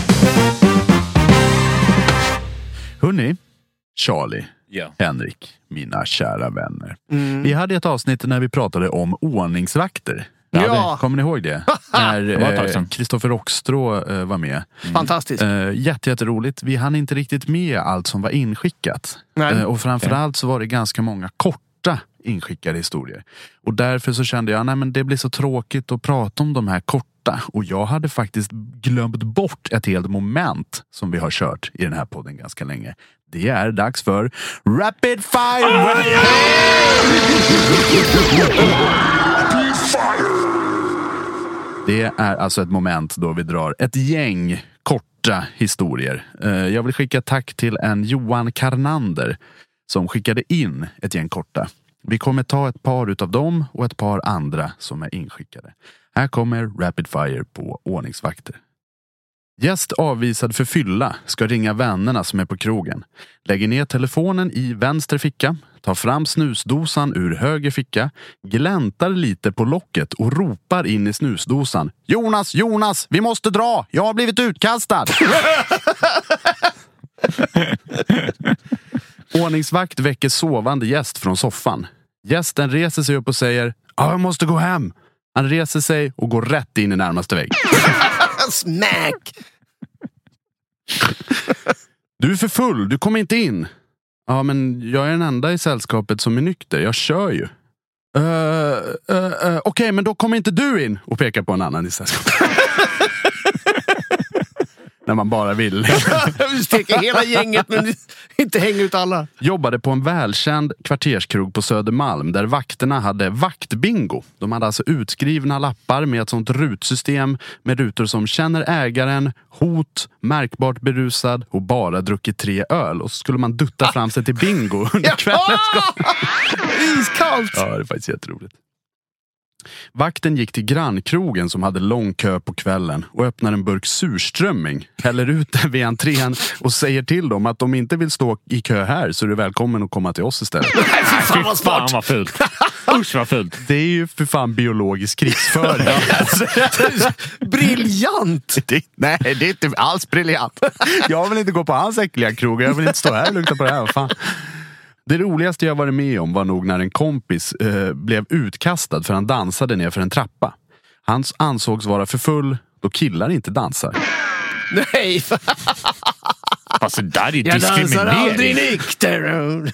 Hörrni, Charlie, Henrik, mina kära vänner. Vi hade ett avsnitt när vi pratade om ordningsvakter. Kommer ni ihåg det? När Kristoffer Rockstrå var med. Fantastiskt. Jätteroligt. Vi hann inte riktigt med allt som var inskickat. Och framförallt så var det ganska många korta inskickade historier. Och därför så kände jag, men det blir så tråkigt att prata om de här korta. Och jag hade faktiskt glömt bort ett helt moment som vi har kört i den här podden ganska länge. Det är dags för Rapid Fire! Det är alltså ett moment då vi drar ett gäng korta historier. Jag vill skicka tack till en Johan Karnander som skickade in ett gäng korta. Vi kommer ta ett par utav dem och ett par andra som är inskickade. Här kommer Rapid Fire på ordningsvakter. Gäst avvisad för fylla ska ringa vännerna som är på krogen. Lägger ner telefonen i vänster ficka, tar fram snusdosan ur höger ficka, gläntar lite på locket och ropar in i snusdosan. Jonas, vi måste dra! Jag har blivit utkastad! Ordningsvakt väcker sovande gäst från soffan. Gästen reser sig upp och säger, jag måste gå hem. Han reser sig och går rätt in i närmaste vägg. Smack! Du är för full, du kommer inte in. Ja, men jag är den enda i sällskapet som är nykter. Jag kör ju. Okej, men då kommer inte du in. Och pekar på en annan i sällskapet. När man bara vill. Vi steker hela gänget men inte hänga ut alla. Jobbade på en välkänd kvarterskrog på Södermalm där vakterna hade vaktbingo. De hade alltså utskrivna lappar med ett sånt rutsystem med rutor som känner ägaren, hot, märkbart berusad och bara druckit 3 öl. Och så skulle man dutta fram sig till bingo under kvällen. Iskallt! Ja, det är faktiskt jätteroligt. Vakten gick till grannkrogen som hade lång kö på kvällen och öppnar en burk surströmming, häller ut den vid entrén och säger till dem att de inte vill stå i kö här så är du välkommen att komma till oss istället. Fan vad fult. Usch vad fult. Det är ju för fan biologisk krigsföring. Briljant! Nej, det är inte alls briljant. Jag vill inte gå på hans äckliga krog. Jag vill inte stå här och lukta på det här. Fan. Det roligaste jag varit med om var nog när en kompis blev utkastad för han dansade ner för en trappa. Han ansågs vara för full, då killar inte dansar. Nej! Alltså där är jag dansar diskriminering. aldrig nykter.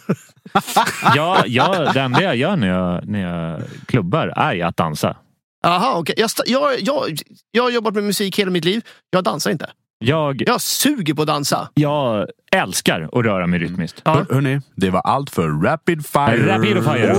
Det enda jag gör när jag klubbar är att dansa. Aha, okej. Jag har jobbat med musik hela mitt liv. Jag dansar inte. Jag suger på att dansa. Jag älskar att röra mig rytmiskt. Ja. Hörrni, det var allt för Rapid Fire. Rapid Fire.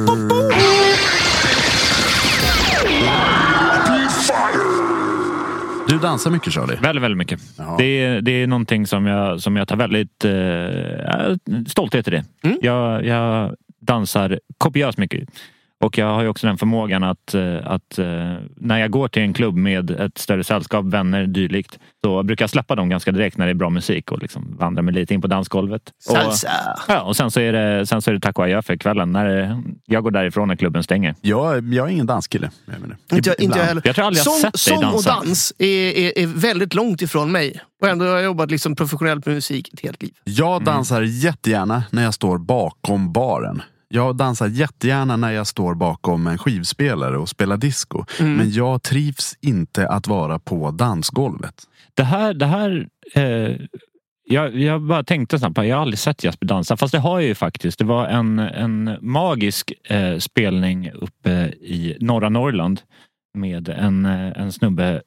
Du dansar mycket, Charlie. Väldigt, väldigt mycket. Det är någonting som jag tar väldigt stolthet i det. Jag dansar kopiöst mycket. Och jag har ju också den förmågan att när jag går till en klubb med ett större sällskap, vänner, dylikt, så brukar jag släppa dem ganska direkt när det är bra musik och liksom vandra mig lite in på dansgolvet. Och sen så är det tack och adjö för kvällen när jag går därifrån när klubben stänger. Jag är ingen danskille. Inte jag heller. Jag tror aldrig jag sett dig dansa. Sång och dans är väldigt långt ifrån mig. Och ändå har jag jobbat liksom professionellt med musik ett helt liv. Jag dansar jättegärna när jag står bakom baren. Jag dansar jättegärna när jag står bakom en skivspelare och spelar disco. Men jag trivs inte att vara på dansgolvet. Jag bara tänkte snabbt, jag har aldrig sett Jesper dansa. Fast det har jag ju faktiskt. Det var en magisk spelning uppe i norra Norrland. Med en snubbe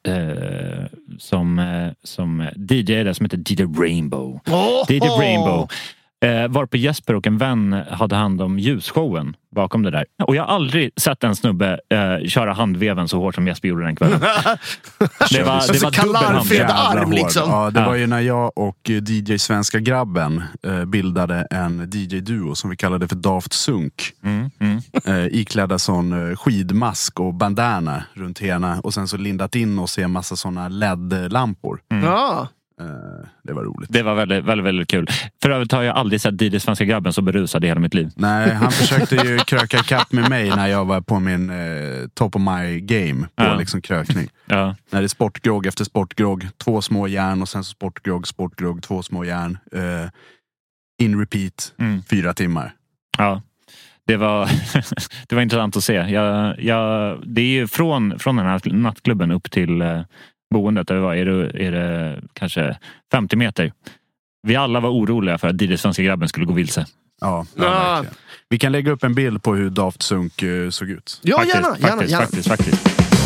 som DJ som heter DJ Rainbow. DJ Rainbow. Varpå Jesper och en vän hade hand om ljusshowen bakom det där. Och jag har aldrig sett en snubbe köra handveven så hårt som Jesper gjorde den kvällen. Det var kalarfred arm liksom. Ja, det var ju när jag och DJ Svenska Grabben bildade en DJ-duo som vi kallade för Daft Sunk. Iklädda sån skidmask och bandana runt hela. Och sen så lindat in oss i en massa såna LED-lampor. Ja. Det var roligt. Det var väldigt, väldigt, väldigt kul. För övrigt har jag aldrig sett DJ Svenska Grabben så berusad i hela mitt liv. Nej, han försökte ju kröka ikapp med mig när jag var på min top of my game på liksom krökning. Ja. När det är sportgrogg efter sportgrogg, 2 små järn och sen så sportgrogg, 2 små järn. In repeat, 4 timmar. Ja. Det var intressant att se. Det är ju från den här nattklubben upp till boendet där vi var, är det kanske 50 meter. Vi alla var oroliga för att DJ Svenska Grabben skulle gå vilse. Ja, verkligen. Vi kan lägga upp en bild på hur Daft Sunk såg ut. Ja, faktiskt.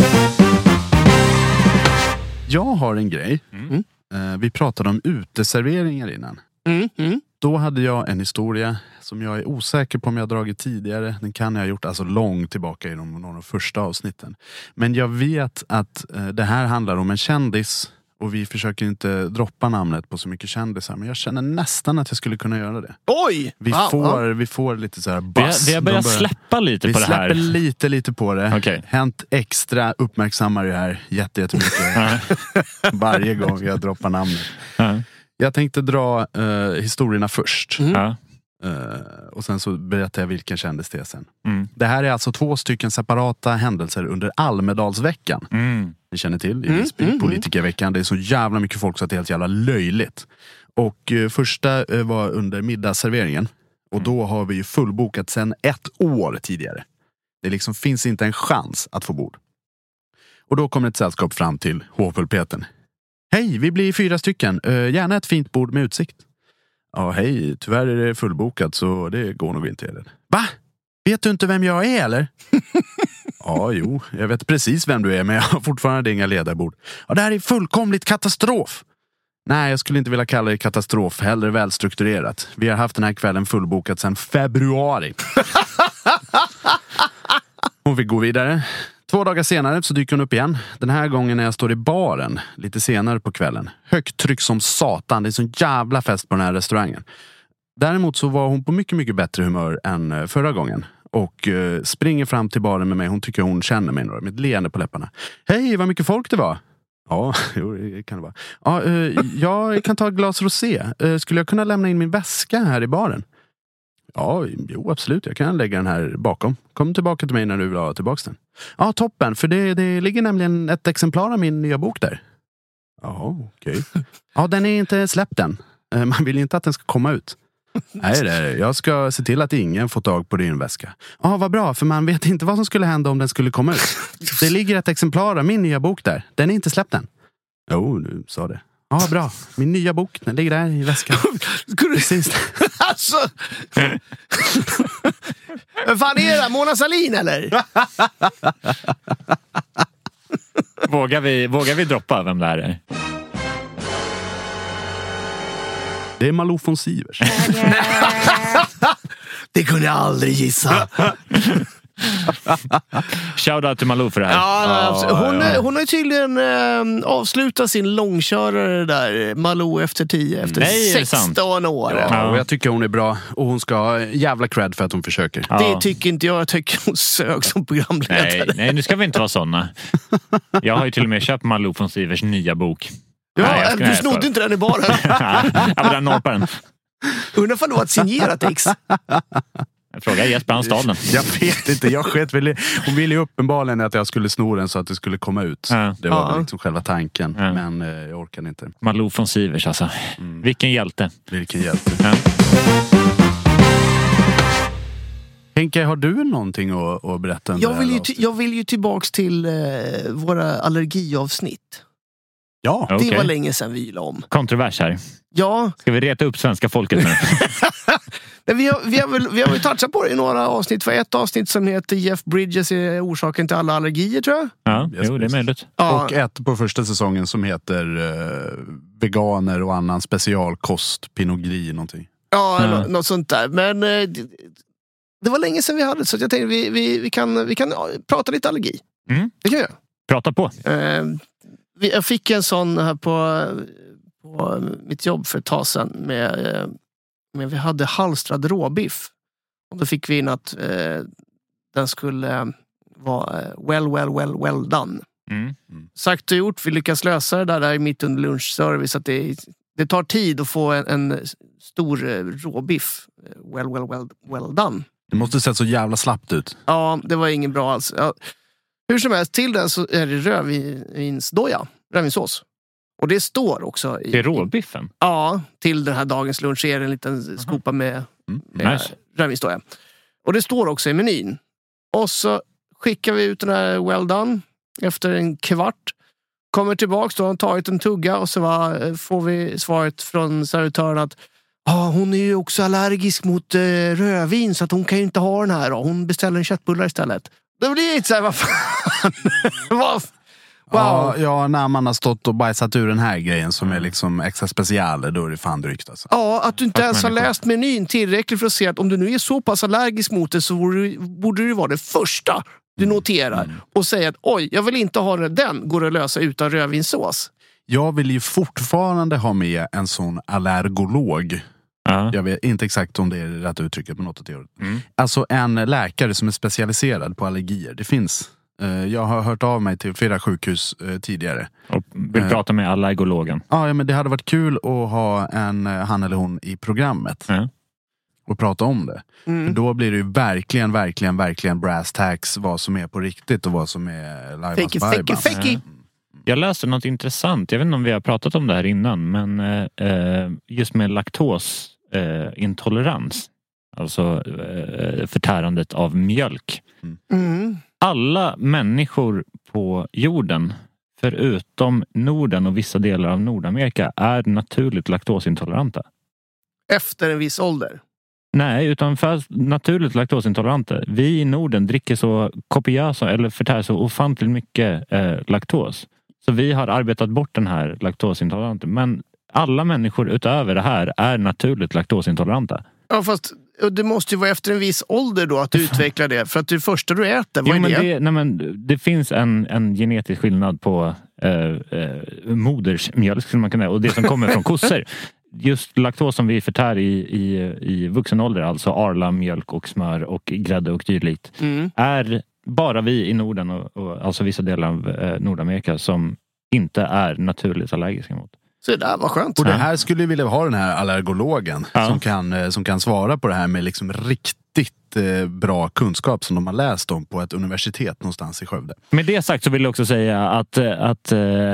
Jag har en grej. Vi pratade om uteserveringar innan. Då hade jag en historia som jag är osäker på om jag dragit tidigare. Den kan jag ha gjort alltså långt tillbaka i någon av de första avsnitten. Men jag vet att det här handlar om en kändis. Och vi försöker inte droppa namnet på så mycket kändisar. Men jag känner nästan att jag skulle kunna göra det. Oj! Vi får lite så här buzz. Vi har börjat släppa lite på det här. Vi släpper lite på det. Okay. Hänt extra uppmärksammar det här jättemycket. Varje gång jag droppar namnet. Jag tänkte dra historierna först. Och sen så berättar jag vilken kändis det är sen. Det här är alltså 2 stycken separata händelser under Almedalsveckan. Ni känner till, i Visby, politikerveckan. Det är så jävla mycket folk så att det är helt jävla löjligt. Och första var under middagsserveringen. Och då har vi ju fullbokat sedan 1 år tidigare. Det liksom finns inte en chans att få bord. Och då kommer ett sällskap fram till hovpulpeten. Hej, vi blir 4 stycken. Gärna ett fint bord med utsikt. Ja, hej. Tyvärr är det fullbokat så det går nog inte. Eller? Va? Vet du inte vem jag är eller? Ja, jo. Jag vet precis vem du är men jag har fortfarande inga ledarbord. Ja, det här är fullkomligt katastrof. Nej, jag skulle inte vilja kalla det katastrof. Hellre välstrukturerat. Vi har haft den här kvällen fullbokat sedan februari. Hon fick gå vidare. 2 dagar senare så dyker hon upp igen. Den här gången när jag står i baren. Lite senare på kvällen. Högtryck som satan. Det är sån jävla fest på den här restaurangen. Däremot så var hon på mycket, mycket bättre humör än förra gången. Och springer fram till baren med mig. Hon tycker hon känner mig med ett leende på läpparna. Hej, vad mycket folk det var. Ja, det kan det vara. Ja, jag kan ta ett glas rosé. Skulle jag kunna lämna in min väska här i baren? Ja, jo absolut. Jag kan lägga den här bakom. Kom tillbaka till mig när du vill ha tillbaka den. Ja, toppen. För det ligger nämligen ett exemplar av min nya bok där. Ja, okej. Ja, den är inte släppt än. Man vill inte att den ska komma ut. Nej, det är det. Jag ska se till att ingen får tag på din väska. Ja, vad bra. För man vet inte vad som skulle hända om den skulle komma ut. Det ligger ett exemplar av min nya bok där. Den är inte släppt än. Jo, du sa det. Ja, bra. Min nya bok, den ligger där i väskan. Precis. Alltså... Vad fan är det? Mona Sahlin, eller? Vågar vi droppa vem det här är? Det är Malou von Sivers. Det kunde jag aldrig gissa. Shoutout till Malou för det här. Ja, hon har tydligen avslutat sin långkörare där, Malou efter 10, efter 16 år. Ja, och jag tycker hon är bra. Och hon ska ha jävla cred för att hon försöker. Ja. Det tycker inte jag. Jag tycker hon sög som programledare. Nej, nu ska vi inte vara såna. Jag har ju till och med köpt Malou von Sivers nya bok. Ja, du snodde inte den i baren. Jag vill norpa den. Undrar om det var ett signerat ex. Jag frågar Jesper, han stal den. Jag vet inte, hon ville ju uppenbarligen att jag skulle sno den så att det skulle komma ut. Ja. Det var liksom själva tanken, men jag orkade inte. Malou von Sivers alltså. Vilken hjälte. Ja. Henke, har du någonting att berätta? Jag vill ju tillbaks till våra allergiavsnitt. Ja, det var länge sedan vi la om. Kontrovers här. Ja. Ska vi reta upp svenska folket nu? vi har väl touchat på det i några avsnitt. För ett avsnitt som heter Jeff Bridges är orsaken till alla allergier, tror jag. Ja, jo, det är möjligt. Och ett på första säsongen som heter veganer och annan specialkost, Pinot Gris, någonting. Ja, något sånt där. Men det var länge sedan vi hade, så jag tänkte vi kan prata lite allergi. Det kan vi göra. Prata på. Jag fick en sån här på mitt jobb för ett tag sedan med vi hade halstrad råbiff. Och då fick vi in att den skulle vara well done. Sagt och gjort, vi lyckas lösa det där mitt under lunchservice, att det tar tid att få en stor råbiff well done. Det måste se så jävla slappt ut. Ja, det var ingen bra alls. Ja. Hur som helst, till den så är det rödvinssås. Och det står också i... Det är råbiffen? Ja, till den här dagens lunch är det en liten skopa med rödvinssoja. Och det står också i menyn. Och så skickar vi ut den här well done efter en kvart. Kommer tillbaks, då har tagit en tugga och så får vi svaret från servitören att hon är ju också allergisk mot rödvin, så att hon kan ju inte ha den här då. Hon beställer en köttbullar istället. Då blir det inte så här, vad fan? Wow. Ja, när man har stått och bajsat ur den här grejen som är liksom extra special, då är det fan drygt alltså. Ja, att du inte ens har läst menyn tillräckligt för att se att om du nu är så pass allergisk mot det, så borde det vara det första du noterar och säga att oj, jag vill inte ha den, går att lösa utan rödvinssås. Jag vill ju fortfarande ha med en sån allergolog. Jag vet inte exakt om det är rätt uttrycket på något av det. Alltså en läkare som är specialiserad på allergier. Det finns. Jag har hört av mig till flera sjukhus tidigare. Och vill prata med allergologen. Ja, men det hade varit kul att ha han eller hon i programmet. Och prata om det. För då blir det ju verkligen brass tacks vad som är på riktigt och vad som är live. Fake. Jag läste något intressant. Jag vet inte om vi har pratat om det här innan, men just med laktosintolerans. Alltså förtärandet av mjölk. Alla människor på jorden, förutom Norden och vissa delar av Nordamerika, är naturligt laktosintoleranta. Efter en viss ålder? Nej, utan för naturligt laktosintoleranta. Vi i Norden dricker så kopiösa eller förtär så ofantligt mycket laktos. Så vi har arbetat bort den här laktosintoleranten. Men alla människor utöver det här är naturligt laktosintoleranta. Ja, fast det måste ju vara efter en viss ålder då att du utvecklar det. För att det första du äter, vad är det? Det finns en genetisk skillnad på modersmjölk skulle man kunna, och det som kommer från kossor. Just laktos som vi förtär i vuxen ålder, alltså arla, mjölk och smör och grädde och dyrligt, är bara vi i Norden och alltså vissa delar av Nordamerika som inte är naturligt allergiska mot. Så det var skönt. Och det här skulle vi vilja ha den här allergologen som kan svara på det här med liksom riktigt bra kunskap som de har läst om på ett universitet någonstans i Skövde. Med det sagt så vill jag också säga att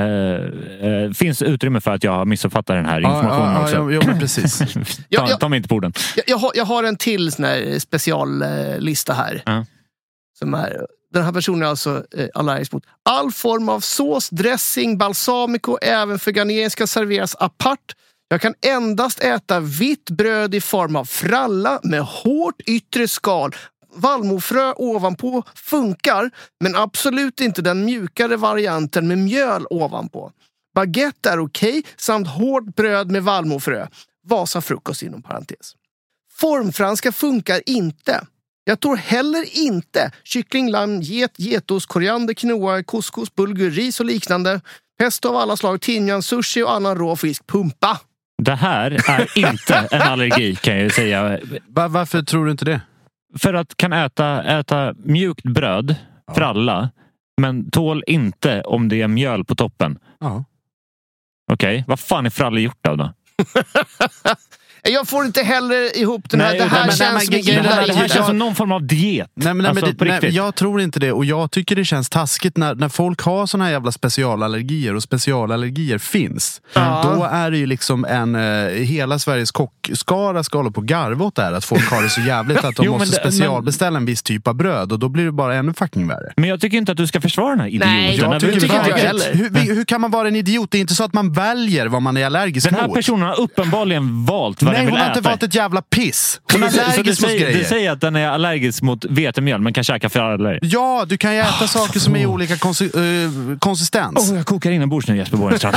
finns utrymme för att jag missuppfattar den här informationen också. Ja, precis. Ta mig inte på orden. Jag har en till sån här speciallista här. Som är... Den här personen är alltså allergisk mot all form av sås, dressing, balsamico, även för garnering ska serveras apart. Jag kan endast äta vitt bröd i form av fralla med hårt yttre skal. Vallmofrö ovanpå funkar, men absolut inte den mjukare varianten med mjöl ovanpå. Baguette är okej, samt hårt bröd med vallmofrö. Vasa frukost inom parentes. Formfranska funkar inte. Jag tror heller inte kyckling, lamm, getos, koriander, quinoa, couscous, bulgur, ris och liknande. Pesto av alla slag, timjan, sushi och annan rå fisk. Pumpa! Det här är inte en allergi, kan jag säga. Varför tror du inte det? För att kan äta mjukt bröd för alla, men tål inte om det är mjöl på toppen. Ja. Okej, vad fan är fralla gjort av då? Jag får inte heller ihop den här. Det här känns som någon form av diet. Jag tror inte det. Och jag tycker det känns taskigt när folk har såna här jävla specialallergier. Och specialallergier finns. Då är det ju liksom hela Sveriges kockskara ska hålla på garvot där. Att folk har det så jävligt att de måste specialbeställa en viss typ av bröd. Och då blir det bara ännu fucking värre. Men jag tycker inte att du ska försvara den här idioten. Nej, jag tycker inte jag heller. Hur kan man vara en idiot? Det är inte så att man väljer vad man är allergisk mot. Den här personen har uppenbarligen valt vad den vill äta. Nej, hon har inte valt ett jävla piss. Hon är allergisk mot grejer. Du säger att den är allergisk mot vetemjöl, men kan käka för alla. Ja, du kan ju äta saker som är i olika konsistens. Jag kokar in en bords nu, Jesper Borgenstrand.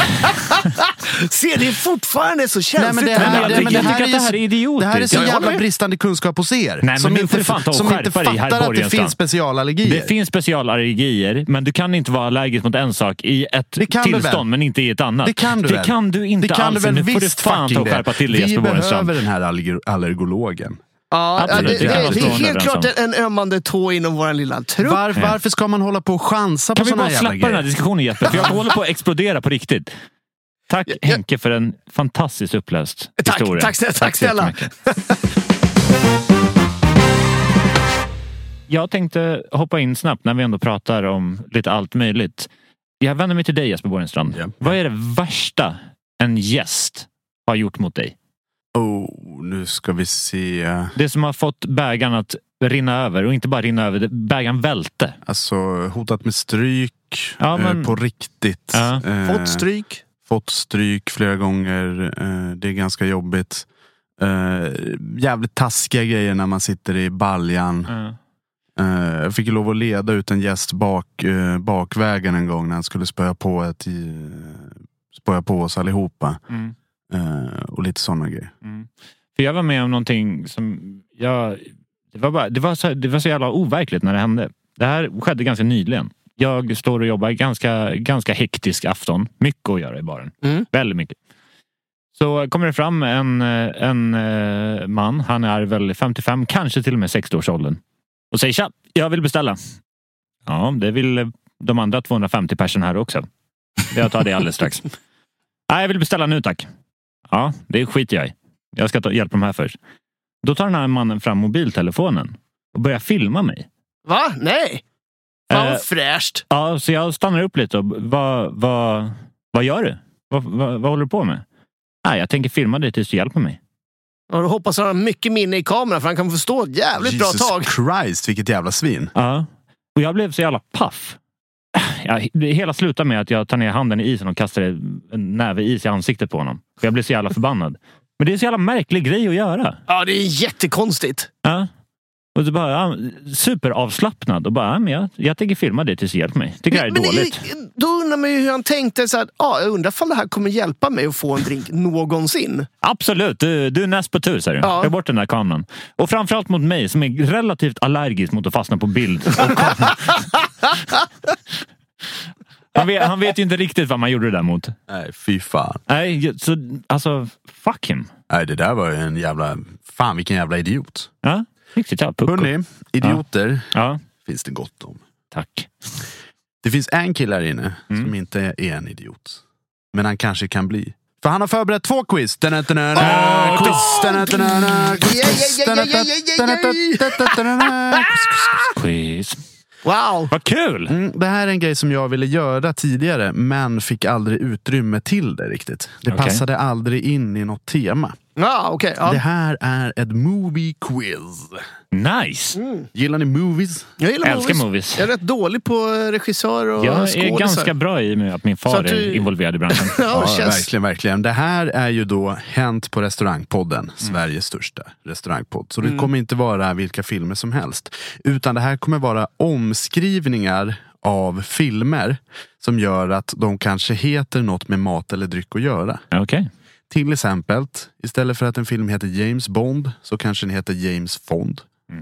Se, det är fortfarande så känsligt. Jag tycker att det här är idiotiskt. Det här är så jävla bristande kunskap hos er. Nej, som inte fattar att det finns specialallergier. Det finns specialallergier, men du kan inte vara allergisk mot en sak i ett tillstånd, men inte i ett annat. Det kan du inte alls. Nu får du fan ta och skärpa till det, Jesper Borgenstrand. Den här allergologen. Ja, det är helt klart en ömmande tå inom vår lilla trupp. Varför ska man hålla på och chansa på såna här jävla grejer? Kan vi bara släppa den här diskussionen, Jesper? För jag håller på att explodera på riktigt. Tack Henke för en fantastiskt upplöst historia. Tack snälla. Jag tänkte hoppa in snabbt när vi ändå pratar om lite allt möjligt. Jag vänder mig till dig, Jesper Borgenstrand. Yeah. Vad är det värsta en gäst har gjort mot dig? Nu ska vi se. Det som har fått bägaren att rinna över. Och inte bara rinna över, bägaren välte. Alltså hotat med stryk. På riktigt. Fått stryk flera gånger. Det är ganska jobbigt. Jävligt taskiga grejer när man sitter i baljan. Jag fick lov att leda ut en gäst bakvägen en gång när han skulle spöa på oss allihopa. Och lite sådana grejer. För jag var med om någonting som det var så jävla overkligt när det hände. Det här skedde ganska nyligen. Jag står och jobbar ganska hektisk afton. Mycket att göra i baren. Väldigt mycket. Så kommer det fram en man. Han är väl 55, kanske till och med 60-årsåldern. Och säger, tja, jag vill beställa. Ja, det vill de andra 250 personer här också. Jag tar det alldeles strax. Nej, jag vill beställa nu, tack. Ja, det skiter jag i. Jag ska hjälpa dem här först. Då tar den här mannen fram mobiltelefonen och börjar filma mig. Va? Nej! Fan fräscht. Ja, så jag stannar upp lite och vad gör du? Vad håller du på med? Nej, jag tänker filma dig tills du hjälper mig. Och då hoppas han har mycket minne i kameran för han kan förstå ett jävligt bra tag. Jesus Christ, vilket jävla svin. Ja, och jag blev så jävla paff. Det hela slutar med att jag tar ner handen i isen och kastar en näve is i ansiktet på honom. För jag blir så jävla förbannad. Men det är en så jävla märklig grej att göra. Ja, det är jättekonstigt. Ja. Och så bara superavslappnad och bara, men jag tänker filma det tills hjälp mig. Tycker det här är dåligt. Då undrar man ju hur han tänkte så att, jag undrar om det här kommer hjälpa mig att få en drink någonsin. Absolut, du är näst på tur, säger du. Ja. Ta bort den där kameran. Och framförallt mot mig som är relativt allergisk mot att fastna på bild. Han vet ju inte riktigt vad man gjorde det där mot. Nej, fy fan. Nej, så alltså, fuck him. Nej, det där var ju en jävla... Fan, vilken jävla idiot. Ja, riktigt jävla pucko. Hörrni, idioter ja. Finns det gott om. Tack. Det finns en kille här inne som inte är en idiot. Men han kanske kan bli. För han har förberett 2 quiz. Quiz. Wow. Vad kul! Det här är en grej som jag ville göra tidigare, men fick aldrig utrymme till det riktigt. Det passade aldrig in i något tema. Ja, okej. Ja. Det här är ett movie quiz. Nice! Gillar ni movies? Jag gillar älskar movies. Jag är rätt dålig på regissör och skådisar. Jag är ganska bra i med att min far är involverad i branschen. Ja, verkligen. Det här är ju då Hänt på restaurangpodden, Sveriges största restaurangpodd. Så det kommer inte vara vilka filmer som helst. Utan det här kommer vara omskrivningar av filmer som gör att de kanske heter något med mat eller dryck att göra. Okej. Till exempel, istället för att en film heter James Bond så kanske den heter James Fond.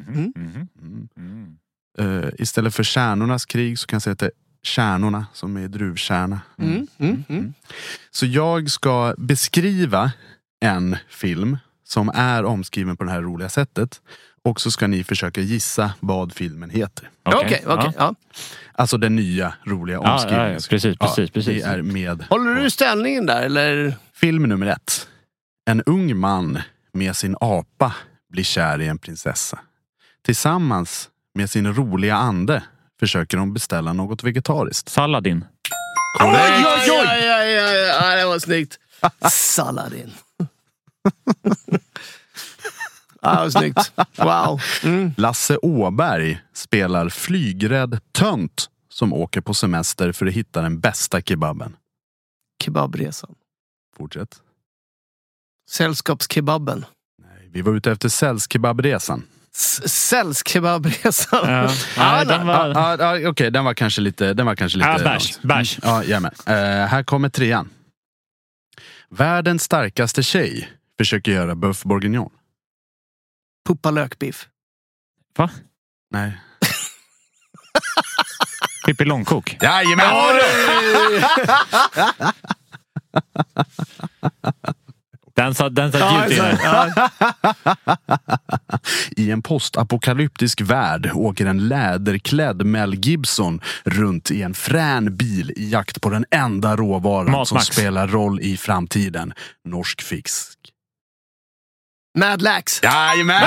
Istället för Kärnornas krig så kanske det heter Kärnorna, som är druvkärna. Så jag ska beskriva en film som är omskriven på det här roliga sättet. Och så ska ni försöka gissa vad filmen heter. Okej. Ja. Alltså den nya roliga omskrivningen. Precis. Det är med. Håller du ställningen där, eller? Film nummer 1. En ung man med sin apa blir kär i en prinsessa. Tillsammans med sin roliga ande försöker de beställa något vegetariskt. Saladin. Oj. Ja, det var snyggt. Saladin. Ja, det var snyggt. Wow. Lasse Åberg spelar flygrädd tönt som åker på semester för att hitta den bästa kebaben. Kebabresan. Fortsätt. Sällskapskebaben. Nej, vi var ute efter sällskebabresan. Sällskebabresan. Okej, den var kanske lite bärs. Ja, jajamän. Här kommer 3:an. Världens starkaste tjej försöker göra bœuf bourguignon. Puppa lökbiff. Va? Nej. Pippi Långkok. Jajamän! Den satt djupt inne. I en postapokalyptisk värld åker en läderklädd Mel Gibson runt i en frän bil i jakt på den enda råvaran som spelar roll i framtiden. Norsk fisk. Mad Lax. Jajamän!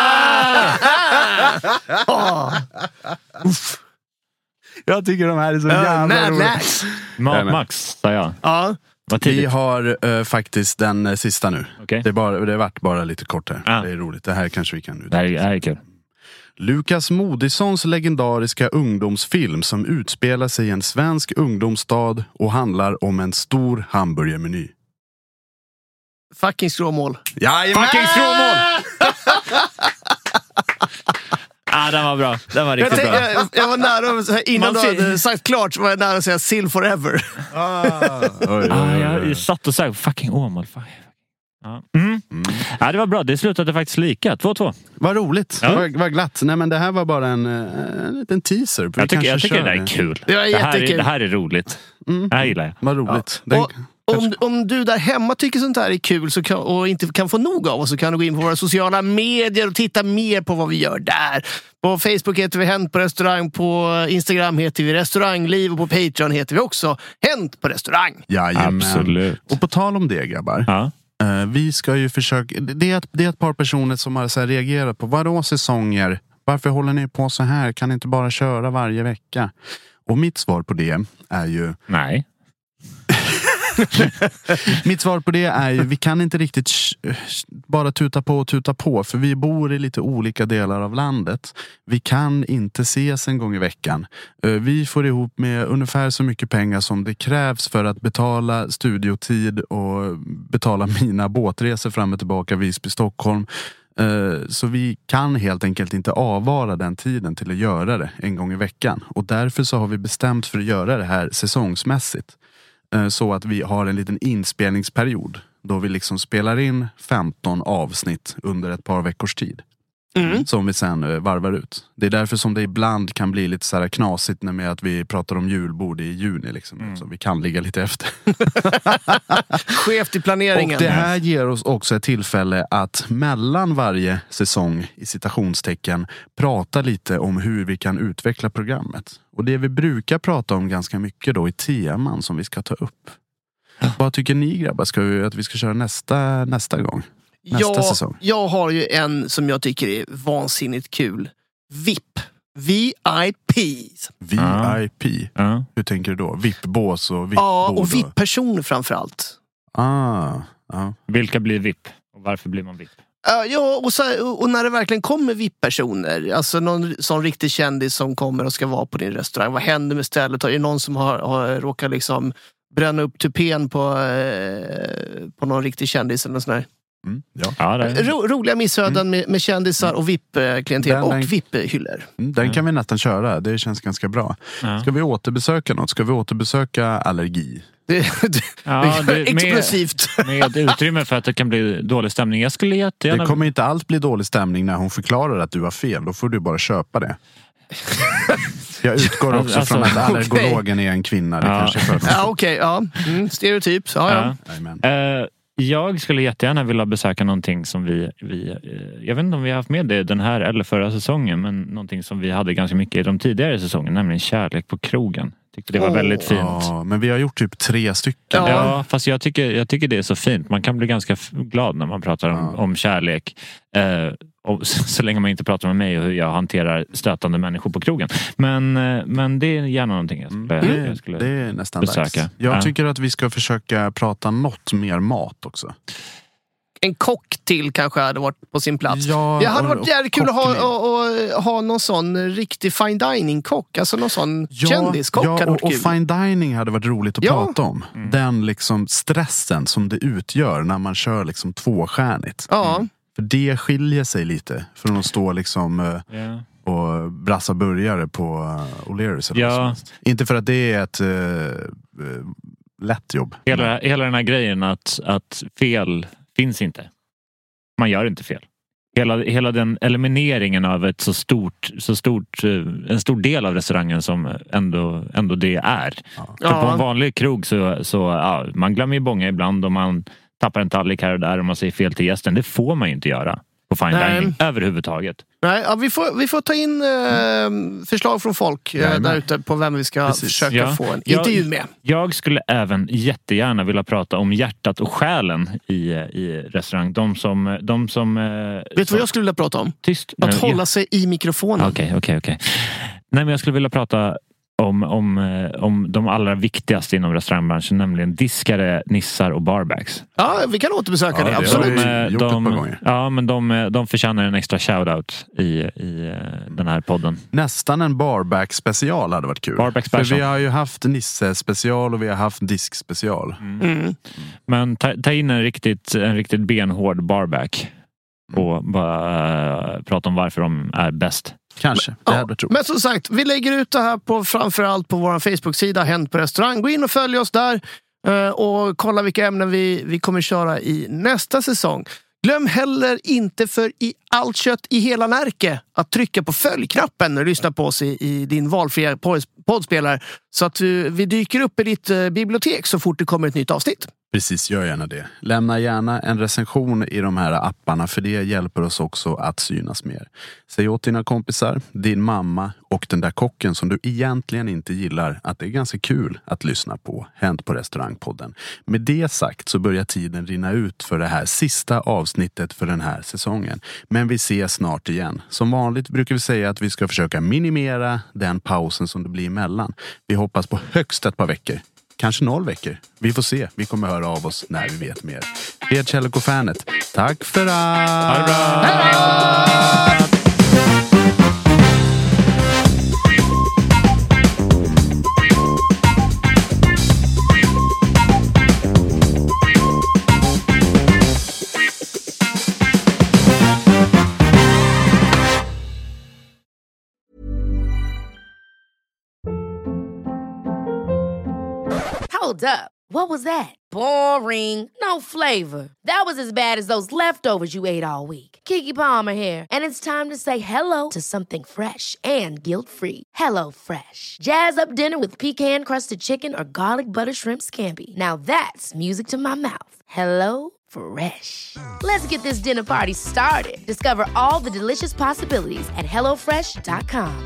Jag tycker de här är så jävla Mad Lax. Mad Max, sa jag. Ja. Vi har faktiskt den sista nu. Okay. Det har varit bara lite kort här. Det är roligt. Det här kanske vi kan nu. Det här är kul. Lukas Moodyssons legendariska ungdomsfilm som utspelar sig i en svensk ungdomsstad och handlar om en stor hamburgermeny. Fucking stråmål. Jajamän! Fucking stråmål! Den var bra. Den var riktigt bra. Jag var nära, innan du hade sagt klart så var jag nära att säga Sill Forever. Jag satt och sa fucking Åmål. Ja, det var bra. Det slutade faktiskt lika. 2-2. Vad roligt. Vad glatt. Nej, men det här var bara en liten teaser. Jag tycker det där är kul. Det var jättekul. Det här är roligt. Det här gillar jag. Vad roligt. Ja. Om du där hemma tycker sånt här är kul och inte kan få nog av oss, så kan du gå in på våra sociala medier och titta mer på vad vi gör där. På Facebook heter vi Hänt på restaurang, på Instagram heter vi Restaurangliv och på Patreon heter vi också Hänt på restaurang. Jajamän. Absolut. Och på tal om det, grabbar. Vi ska ju försöka... Det är ett par personer som har så här reagerat på vadå säsonger? Varför håller ni på så här? Kan ni inte bara köra varje vecka? Och mitt svar på det är ju... Nej. Mitt svar på det är ju, vi kan inte riktigt bara tuta på, för vi bor i lite olika delar av landet. Vi kan inte ses en gång i veckan. Vi får ihop med ungefär så mycket pengar som det krävs för att betala studiotid och betala mina båtresor fram och tillbaka Visby-Stockholm. Så vi kan helt enkelt inte avvara den tiden till att göra det en gång i veckan. Och därför så har vi bestämt för att göra det här säsongsmässigt. Så att vi har en liten inspelningsperiod då vi liksom spelar in 15 avsnitt under ett par veckors tid. Som vi sen varvar ut. Det är därför som det ibland kan bli lite så här knasigt med att vi pratar om julbord i juni liksom. Så vi kan ligga lite efter. Skevt i planeringen. Och det här ger oss också ett tillfälle att mellan varje säsong i citationstecken prata lite om hur vi kan utveckla programmet. Och det vi brukar prata om ganska mycket då i teman som vi ska ta upp. Vad tycker ni grabbar? Att vi ska köra nästa gång? Nästa säsong. Jag har ju en som jag tycker är vansinnigt kul. VIP. VIPs. VIP? Hur tänker du då? VIP-bås och VIP-bord? Ja, och VIP-personer framförallt. Vilka blir VIP? Och varför blir man VIP? Ja, och när det verkligen kommer VIP-personer, alltså någon sån riktig kändis som kommer och ska vara på din restaurang, vad händer med stället? Är det någon som har råkat liksom bränna upp tupén på någon riktig kändis eller något sånt där? Roliga missöden med kändisar och VIP-klientel och VIP-hyllor. Den kan vi nästan köra, det känns ganska bra. Ska vi återbesöka något? Ska vi återbesöka allergi? Det är explosivt. Med utrymme för att det kan bli dålig stämning. Jag skulle jättegärna... Det kommer inte alls bli dålig stämning när hon förklarar att du har fel. Då får du bara köpa det. Jag utgår också från att allergologen är en kvinna. Det kanske är okej. Stereotyp. Jag skulle jättegärna vilja besöka någonting som vi jag vet inte om vi har haft med det den här eller förra säsongen, men någonting som vi hade ganska mycket i de tidigare säsongerna, nämligen Kärlek på krogen. Tyckte det var väldigt fint. Ja, men vi har gjort typ 3 stycken. Ja, fast jag tycker det är så fint. Man kan bli ganska glad när man pratar om kärlek. Och så länge man inte pratar med mig och hur jag hanterar stötande människor på krogen. Men det är gärna någonting jag skulle det är nästan besöka. Dags. Jag tycker att vi ska försöka prata något mer mat också. En kock till kanske hade varit på sin plats. Ja, det hade varit jävligt kul att ha någon sån riktig fine dining-kock. Alltså någon sån kändiskock hade varit kul. Och fine dining hade varit roligt att prata om. Den liksom stressen som det utgör när man kör liksom 2-stjärnigt. För det skiljer sig lite från att stå liksom och brassa burgare på O'Learys. Inte för att det är ett lätt jobb. Hela den här grejen att fel finns inte. Man gör inte fel. Hela den elimineringen av ett en stor del av restaurangen som ändå det är. För på en vanlig krog så man glömmer ju bånga ibland och man tappar en tallrik här och där och man säger fel till gästen. Det får man ju inte göra på fine dining överhuvudtaget. Nej, vi får ta in förslag från folk där ute på vem vi ska försöka få en intervju med. Jag skulle även jättegärna vilja prata om hjärtat och själen i restaurang. De som vet du vad jag skulle vilja prata om? Tyst. Att hålla sig i mikrofonen. Okej. Nej, men jag skulle vilja prata om de allra viktigaste inom restaurangbranschen, nämligen diskare, nissar och barbacks. Ja, vi kan återbesöka det, absolut. Men de förtjänar en extra shoutout i den här podden. Nästan en barback special hade varit kul. För vi har ju haft Nisse special och vi har haft disk special. Men ta in en riktigt benhård barback och bara prata om varför de är bäst. Kanske, men som sagt, vi lägger ut det här framförallt på vår Facebook-sida Hänt på restaurang. Gå in och följ oss där och kolla vilka ämnen vi kommer köra i nästa säsong. Glöm heller inte för i allt kött i hela Närke att trycka på följknappen när du lyssnar på oss i din valfria poddspelare så att vi dyker upp i ditt bibliotek så fort det kommer ett nytt avsnitt. Precis, gör gärna det. Lämna gärna en recension i de här apparna för det hjälper oss också att synas mer. Säg åt dina kompisar, din mamma och den där kocken som du egentligen inte gillar att det är ganska kul att lyssna på Hänt på restaurangpodden. Med det sagt så börjar tiden rinna ut för det här sista avsnittet för den här säsongen. Men vi ses snart igen. Som vanligt brukar vi säga att vi ska försöka minimera den pausen som det blir emellan. Vi hoppas på högst ett par veckor. kanske 0 veckor. Vi får se. Vi kommer höra av oss när vi vet mer. Fred Kjellek och Fanet. Tack för allt! Ha det bra! Hold up. What was that? Boring. No flavor. That was as bad as those leftovers you ate all week. Keke Palmer here, and it's time to say hello to something fresh and guilt-free. Hello Fresh. Jazz up dinner with pecan-crusted chicken or garlic butter shrimp scampi. Now that's music to my mouth. Hello Fresh. Let's get this dinner party started. Discover all the delicious possibilities at hellofresh.com.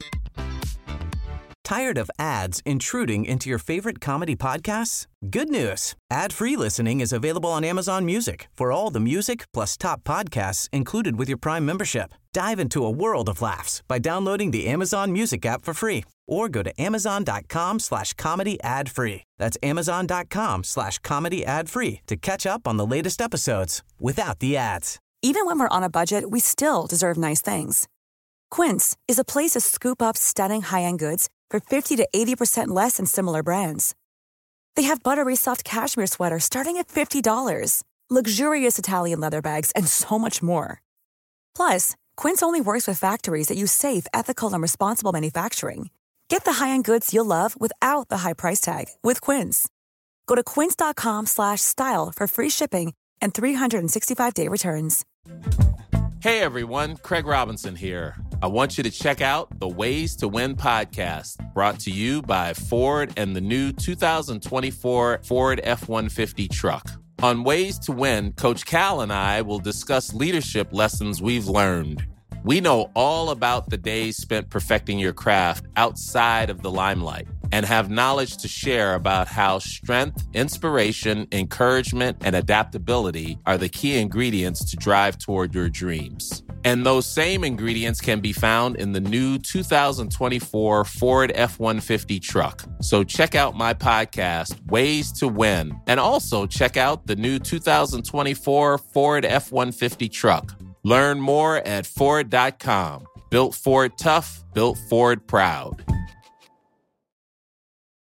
Tired of ads intruding into your favorite comedy podcasts? Good news. Ad-free listening is available on Amazon Music for all the music plus top podcasts included with your Prime membership. Dive into a world of laughs by downloading the Amazon Music app for free or go to amazon.com/comedy ad-free. That's amazon.com/comedy ad-free to catch up on the latest episodes without the ads. Even when we're on a budget, we still deserve nice things. Quince is a place to scoop up stunning high-end goods for 50 to 80% less than similar brands. They have buttery soft cashmere sweaters starting at $50, luxurious Italian leather bags, and so much more. Plus, Quince only works with factories that use safe, ethical, and responsible manufacturing. Get the high-end goods you'll love without the high price tag with Quince. Go to quince.com/style for free shipping and 365-day returns. Hey everyone, Craig Robinson here. I want you to check out the Ways to Win podcast, brought to you by Ford and the new 2024 Ford F-150 truck. On Ways to Win, Coach Cal and I will discuss leadership lessons we've learned. We know all about the days spent perfecting your craft outside of the limelight and have knowledge to share about how strength, inspiration, encouragement, and adaptability are the key ingredients to drive toward your dreams. And those same ingredients can be found in the new 2024 Ford F-150 truck. So check out my podcast, Ways to Win, and also check out the new 2024 Ford F-150 truck. Learn more at Ford.com. Built Ford tough, built Ford proud.